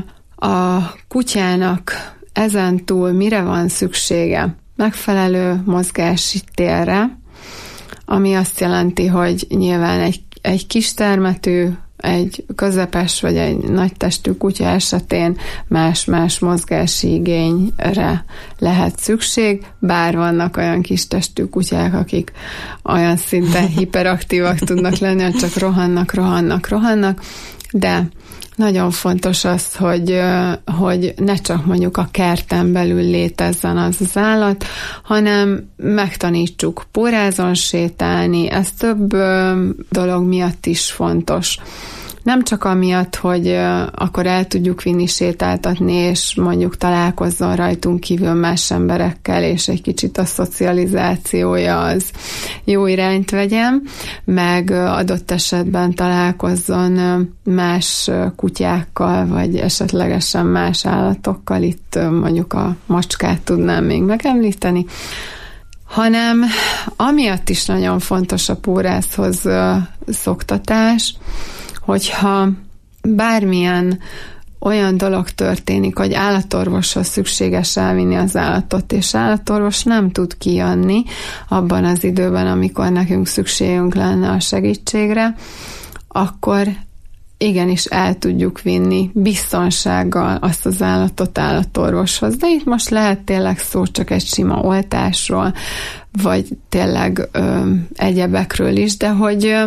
a kutyának ezentúl mire van szüksége? Megfelelő mozgási térre, ami azt jelenti, hogy nyilván egy, egy kistermetű egy közepes vagy egy nagy testű kutya esetén más-más mozgási igényre lehet szükség, bár vannak olyan kis testű kutyák, akik olyan szinten hiperaktívak tudnak lenni, hogy csak rohannak, rohannak, rohannak, de nagyon fontos az, hogy, hogy ne csak mondjuk a kerten belül létezzen az az állat, hanem megtanítsuk pórázon sétálni, ez több dolog miatt is fontos. Nem csak amiatt, hogy akkor el tudjuk vinni sétáltatni, és mondjuk találkozzon rajtunk kívül más emberekkel, és egy kicsit a szocializációja az jó irányt vegyen, meg adott esetben találkozzon más kutyákkal, vagy esetlegesen más állatokkal, itt mondjuk a macskát tudnám még megemlíteni, hanem amiatt is nagyon fontos a pórázhoz szoktatás, hogyha bármilyen olyan dolog történik, hogy állatorvoshoz szükséges elvinni az állatot, és állatorvos nem tud kijönni abban az időben, amikor nekünk szükségünk lenne a segítségre, akkor igenis el tudjuk vinni biztonsággal azt az állatot állatorvoshoz. De itt most lehet tényleg szó csak egy sima oltásról, vagy tényleg ö, egyebekről is, de hogy ö,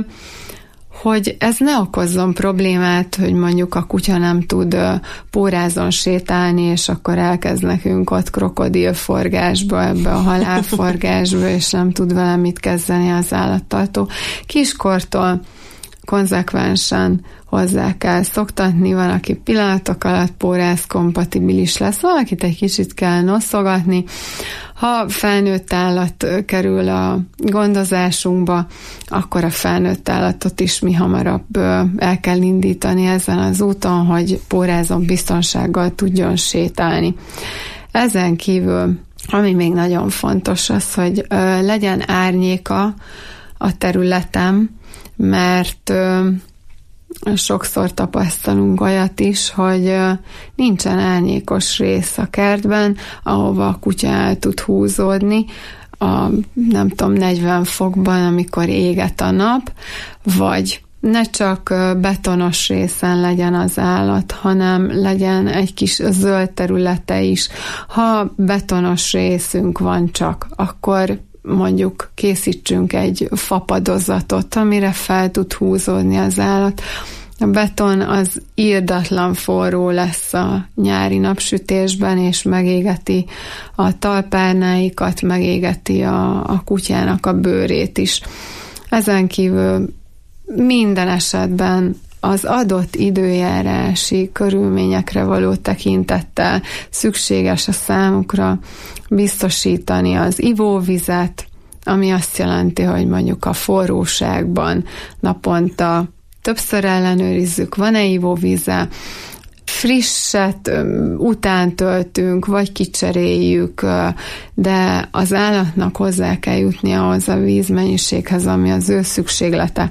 hogy ez ne okozzon problémát, hogy mondjuk a kutya nem tud pórázon sétálni, és akkor elkezd nekünk ott krokodilforgásba, ebbe a halálforgásba, és nem tud vele mit kezdeni az állattartó. Kiskortól konzekvensen hozzá kell szoktatni, van, aki pillanatok alatt póráz kompatibilis lesz, valakit egy kicsit kell noszogatni. Ha felnőtt állat kerül a gondozásunkba, akkor a felnőtt állatot is mi hamarabb el kell indítani ezen az úton, hogy pórázon biztonsággal tudjon sétálni. Ezen kívül, ami még nagyon fontos az, hogy legyen árnyéka a területem, mert sokszor tapasztalunk olyat is, hogy nincsen árnyékos rész a kertben, ahova a kutya el tud húzódni, a nem tudom, negyven fokban, amikor éget a nap, vagy ne csak betonos részen legyen az állat, hanem legyen egy kis zöld területe is. Ha betonos részünk van csak, akkor mondjuk készítsünk egy fapadozatot, amire fel tud húzódni az állat. A beton az irdatlan forró lesz a nyári napsütésben, és megégeti a talpárnáikat, megégeti a, a kutyának a bőrét is. Ezen kívül minden esetben az adott időjárási körülményekre való tekintettel szükséges a számukra biztosítani az ivóvizet, ami azt jelenti, hogy mondjuk a forróságban naponta többször ellenőrizzük, van-e ivóvíze, frisset után töltünk, vagy kicseréljük, de az állatnak hozzá kell jutni ahhoz a vízmennyiséghez, ami az ő szükséglete.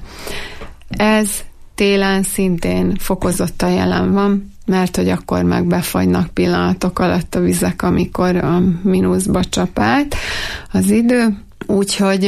Ez télen szintén fokozottan jelen van, mert hogy akkor meg befagynak pillanatok alatt a vizek, amikor a mínuszba csap át az idő. Úgyhogy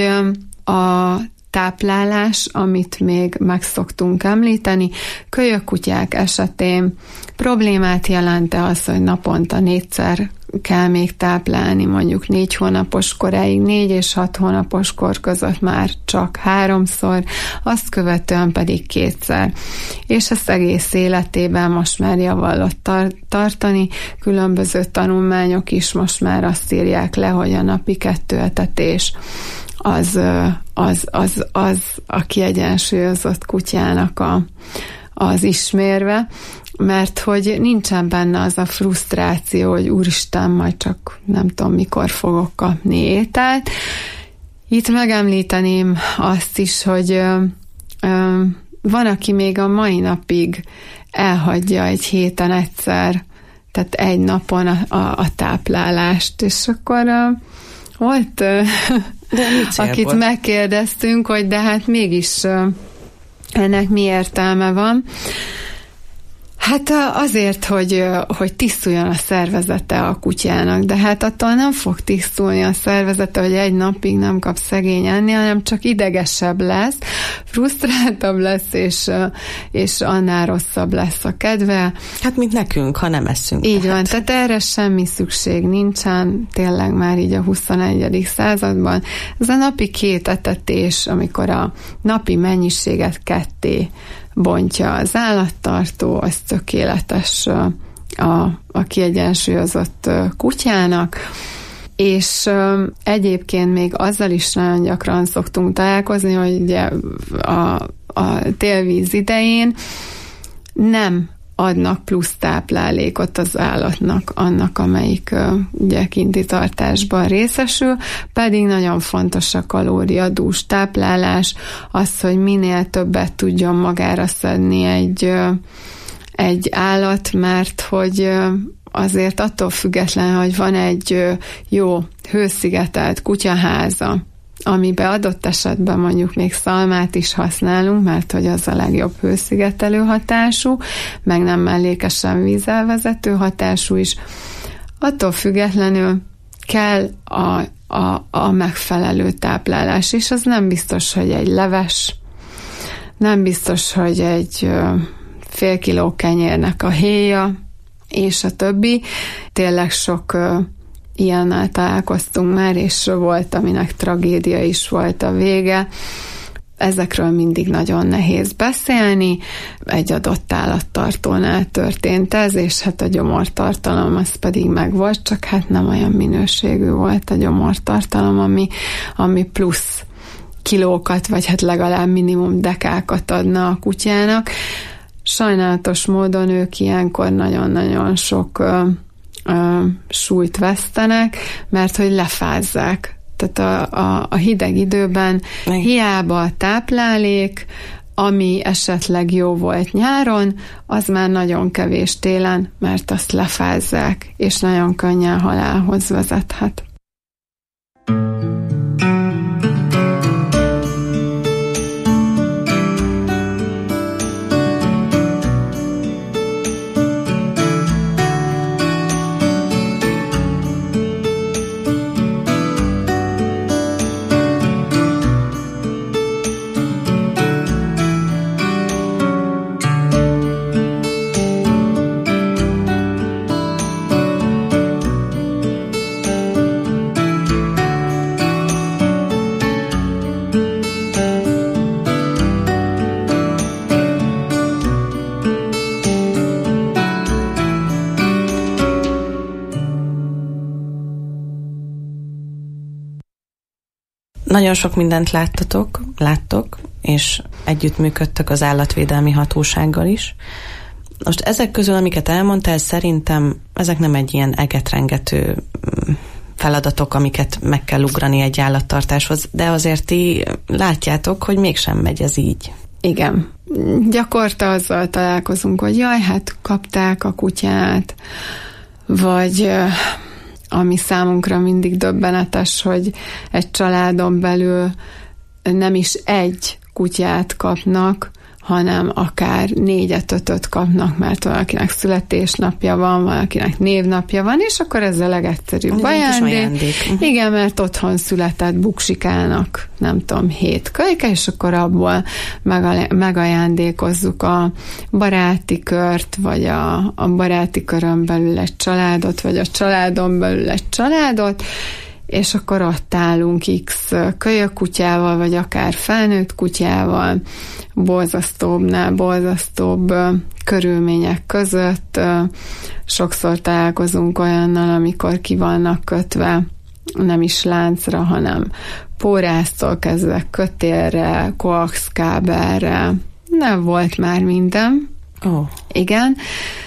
a táplálás, amit még meg szoktunk említeni, kölyökkutyák esetén problémát jelent-e az, hogy naponta négyszer kell még táplálni, mondjuk négy hónapos koráig, négy és hat hónapos kor között már csak háromszor, azt követően pedig kétszer. És ezt egész életében most már javallott tar- tartani. Különböző tanulmányok is most már azt írják le, hogy a napi kettő etetés az, az, az, az a kiegyensúlyozott kutyának a, az ismérve, mert hogy nincsen benne az a frusztráció, hogy úristen, majd csak nem tudom, mikor fogok kapni ételt. Itt megemlíteném azt is, hogy ö, ö, van, aki még a mai napig elhagyja egy héten egyszer, tehát egy napon a, a, a táplálást, és akkor ö, volt, ö, akit megkérdeztünk, hogy de hát mégis ö, ennek mi értelme van. Hát azért, hogy, hogy tisztuljon a szervezete a kutyának, de hát attól nem fog tisztulni a szervezete, hogy egy napig nem kap szegény enni, hanem csak idegesebb lesz, frusztráltabb lesz, és, és annál rosszabb lesz a kedve. Hát mint nekünk, ha nem eszünk. Így tehát. van, tehát erre semmi szükség nincsen, tényleg már így a huszonegyedik században. Ez a napi két etetés, amikor a napi mennyiséget ketté bontja az állattartó, az tökéletes a, a kiegyensúlyozott kutyának, és egyébként még azzal is nagyon gyakran szoktunk találkozni, hogy ugye a, a télvíz idején nem adnak plusz táplálékot az állatnak, annak, amelyik ugye kinti tartásban részesül, pedig nagyon fontos a kalóriadús táplálás, az, hogy minél többet tudjon magára szedni egy, egy állat, mert hogy azért attól független, hogy van egy jó hőszigetelt kutyaháza, amiben adott esetben mondjuk még szalmát is használunk, mert hogy az a legjobb hőszigetelő hatású, meg nem mellékesen vízelvezető hatású is. Attól függetlenül kell a, a, a megfelelő táplálás, és az nem biztos, hogy egy leves, nem biztos, hogy egy fél kiló kenyérnek a héja, és a többi. Tényleg sok ilyennel találkoztunk már, és volt, aminek tragédia is volt a vége. Ezekről mindig nagyon nehéz beszélni. Egy adott állattartónál történt ez, és hát a gyomortartalom az pedig megvolt, csak hát nem olyan minőségű volt a gyomortartalom, ami, ami plusz kilókat, vagy hát legalább minimum dekákat adna a kutyának. Sajnálatos módon ők ilyenkor nagyon-nagyon sok ö, ö, súlyt vesztenek, mert hogy lefázzák. Tehát a, a, a hideg időben hiába a táplálék, ami esetleg jó volt nyáron, az már nagyon kevés télen, mert azt lefázzák, és nagyon könnyen halálhoz vezethet. Nagyon sok mindent láttatok, láttok, és együttműködtök az állatvédelmi hatósággal is. Most ezek közül, amiket elmondtál, szerintem ezek nem egy ilyen egetrengető feladatok, amiket meg kell ugrani egy állattartáshoz, de azért ti látjátok, hogy mégsem megy ez így. Igen. Gyakorta azzal találkozunk, hogy jaj, hát kapták a kutyát, vagy ami számunkra mindig döbbenetes, hogy egy családon belül nem is egy kutyát kapnak, hanem akár négyet, ötöt kapnak, mert valakinek születésnapja van, valakinek névnapja van, és akkor ez a legegyszerűbb ajándék. ajándék. Igen, mert otthon született buksikának, nem tudom, hét kölyke, és akkor abból megajándékozzuk a baráti kört, vagy a, a baráti körön belül egy családot, vagy a családon belül egy családot, és akkor ott állunk X kölyök kutyával, vagy akár felnőtt kutyával, borzasztóbbnál borzasztóbb körülmények között. Sokszor találkozunk olyannal, amikor ki vannak kötve nem is láncra, hanem pórásztól kezdve kötélre, koaxkábelre. Nem volt már minden. Oh. Igen.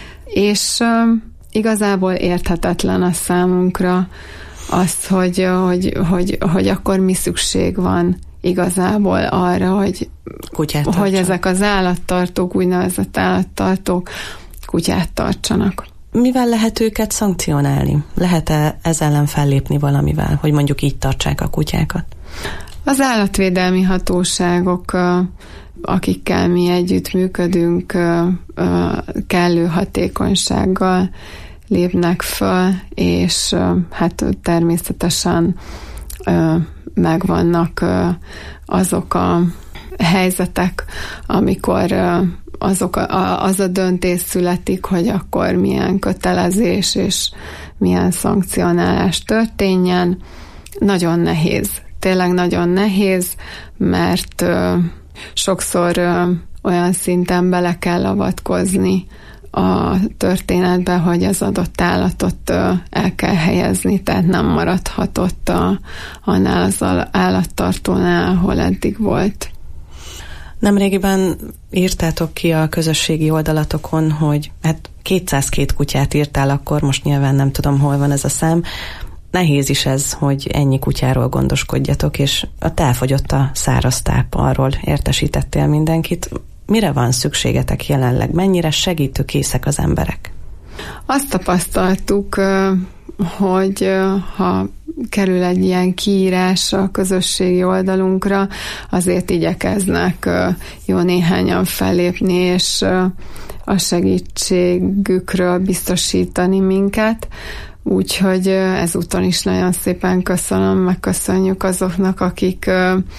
És uh, igazából érthetetlen a számunkra azt, hogy, hogy, hogy, hogy akkor mi szükség van igazából arra, hogy, hogy ezek az állattartók, úgynevezett állattartók kutyát tartsanak. Mivel lehet őket szankcionálni? Lehet-e ez ellen fellépni valamivel, hogy mondjuk így tartsák a kutyákat? Az állatvédelmi hatóságok, akikkel mi együttműködünk, kellő hatékonysággal lépnek föl, és hát természetesen megvannak azok a helyzetek, amikor azok a, az a döntés születik, hogy akkor milyen kötelezés és milyen szankcionálás történjen. Nagyon nehéz. Tényleg nagyon nehéz, mert ö, sokszor ö, olyan szinten bele kell avatkozni a történetbe, hogy az adott állatot ö, el kell helyezni, tehát nem maradhatott a, annál az állattartónál, ahol eddig volt. Nemrégiben írtátok ki a közösségi oldalatokon, hogy hát kétszázkettő kutyát írtál akkor, most nyilván nem tudom, hol van ez a szám. Nehéz is ez, hogy ennyi kutyáról gondoskodjatok, és a elfogyott a száraz táp, arról értesítettél mindenkit. Mire van szükségetek jelenleg? Mennyire segítőkészek az emberek? Azt tapasztaltuk, hogy ha kerül egy ilyen kiírás a közösségi oldalunkra, azért igyekeznek jó néhányan fellépni, és a segítségükről biztosítani minket. Úgyhogy ezúton is nagyon szépen köszönöm, megköszönjük azoknak, akik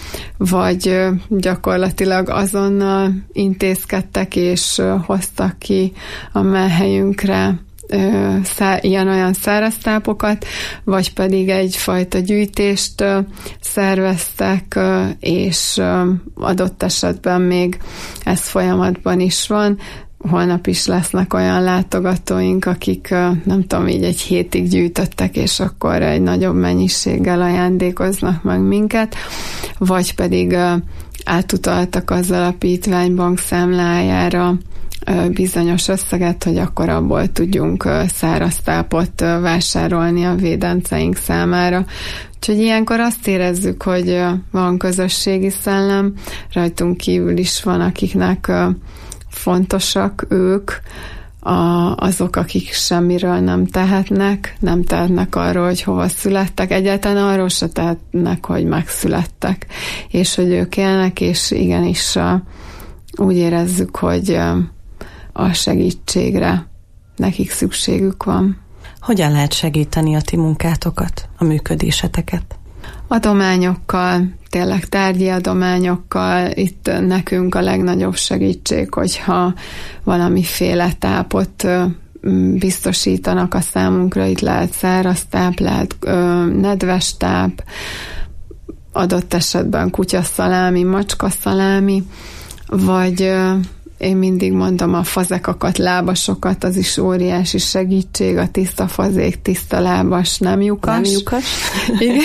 vagy gyakorlatilag azonnal intézkedtek és hoztak ki a mellhelyünkre ilyen-olyan száraztápokat, vagy pedig egyfajta gyűjtést szerveztek, és adott esetben még ez folyamatban is van. Holnap is lesznek olyan látogatóink, akik nem tudom, így egy hétig gyűjtöttek, és akkor egy nagyobb mennyiséggel ajándékoznak meg minket, vagy pedig átutaltak az alapítvány bankszámlájára bizonyos összeget, hogy akkor abból tudjunk száraztápot vásárolni a védenceink számára. Úgyhogy ilyenkor azt érezzük, hogy van közösségi szellem, rajtunk kívül is van, akiknek fontosak ők, a, azok, akik semmiről nem tehetnek, nem tehetnek arról, hogy hova születtek, egyáltalán arról se tehetnek, hogy megszülettek, és hogy ők élnek, és igenis úgy érezzük, hogy a segítségre nekik szükségük van. Hogyan lehet segíteni a ti munkátokat, a működéseteket? Adományokkal, tényleg tárgyi adományokkal. Itt nekünk a legnagyobb segítség, hogyha valamiféle tápot biztosítanak a számunkra. Itt lehet száraz táp, lehet ö, nedves táp, adott esetben kutyaszalámi, macskaszalámi, vagy ö, én mindig mondom a fazekakat, lábasokat, az is óriási segítség, a tiszta fazék, tiszta lábas, nem lyukas. Nem lyukas. Igen.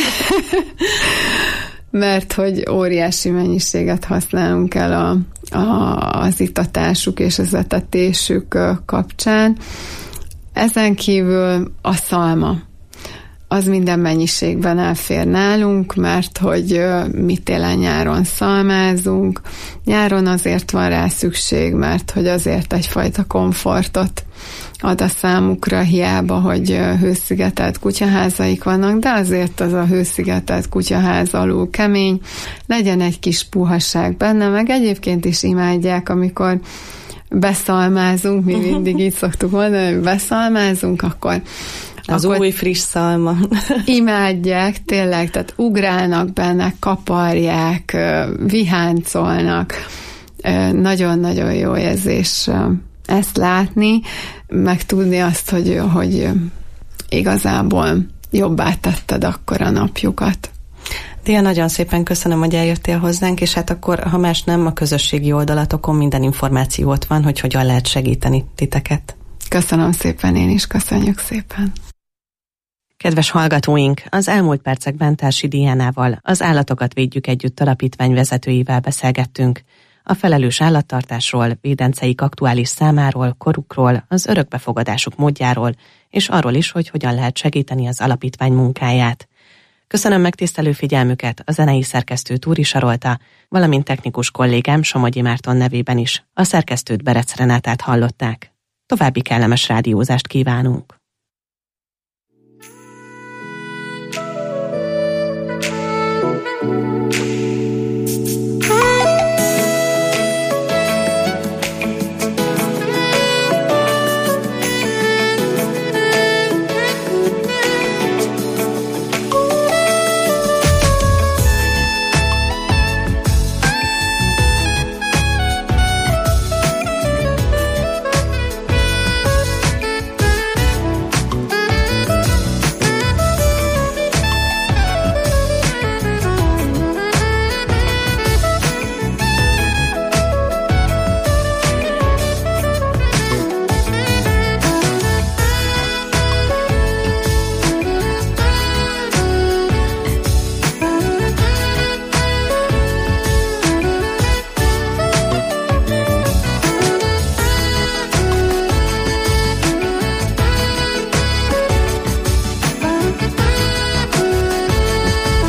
Mert hogy óriási mennyiséget használunk el a, a, az itatásuk és az etetésük kapcsán. Ezen kívül a szalma. Az minden mennyiségben elfér nálunk, mert hogy mi télen-nyáron szalmázunk. Nyáron azért van rá szükség, mert hogy azért egyfajta komfortot ad a számukra, hiába, hogy hőszigetelt kutyaházaik vannak, de azért az a hőszigetelt kutyaház alul kemény, legyen egy kis puhaság benne, meg egyébként is imádják, amikor beszalmázunk, mi mindig így szoktuk mondani, hogy beszalmázunk, akkor az új friss szalma. Imádják, tényleg, tehát ugrálnak benne, kaparják, viháncolnak. Nagyon-nagyon jó érzés ezt látni, meg tudni azt, hogy, hogy igazából jobbá tetted akkor a napjukat. Dia, nagyon szépen köszönöm, hogy eljöttél hozzánk, és hát akkor, ha más nem, a közösségi oldalatokon minden információ ott van, hogy hogyan lehet segíteni titeket. Köszönöm szépen, én is köszönjük szépen. Kedves hallgatóink, az elmúlt percekben Társi Diánával, az Állatokat Védjük Együtt alapítvány vezetőivel beszélgettünk. A felelős állattartásról, védenceik aktuális számáról, korukról, az örökbefogadásuk módjáról, és arról is, hogy hogyan lehet segíteni az alapítvány munkáját. Köszönöm megtisztelő figyelmüket a zenei szerkesztő Túri Sarolta, valamint technikus kollégám Somogyi Márton nevében is. A szerkesztőt Berec Renátát hallották. További kellemes rádiózást kívánunk!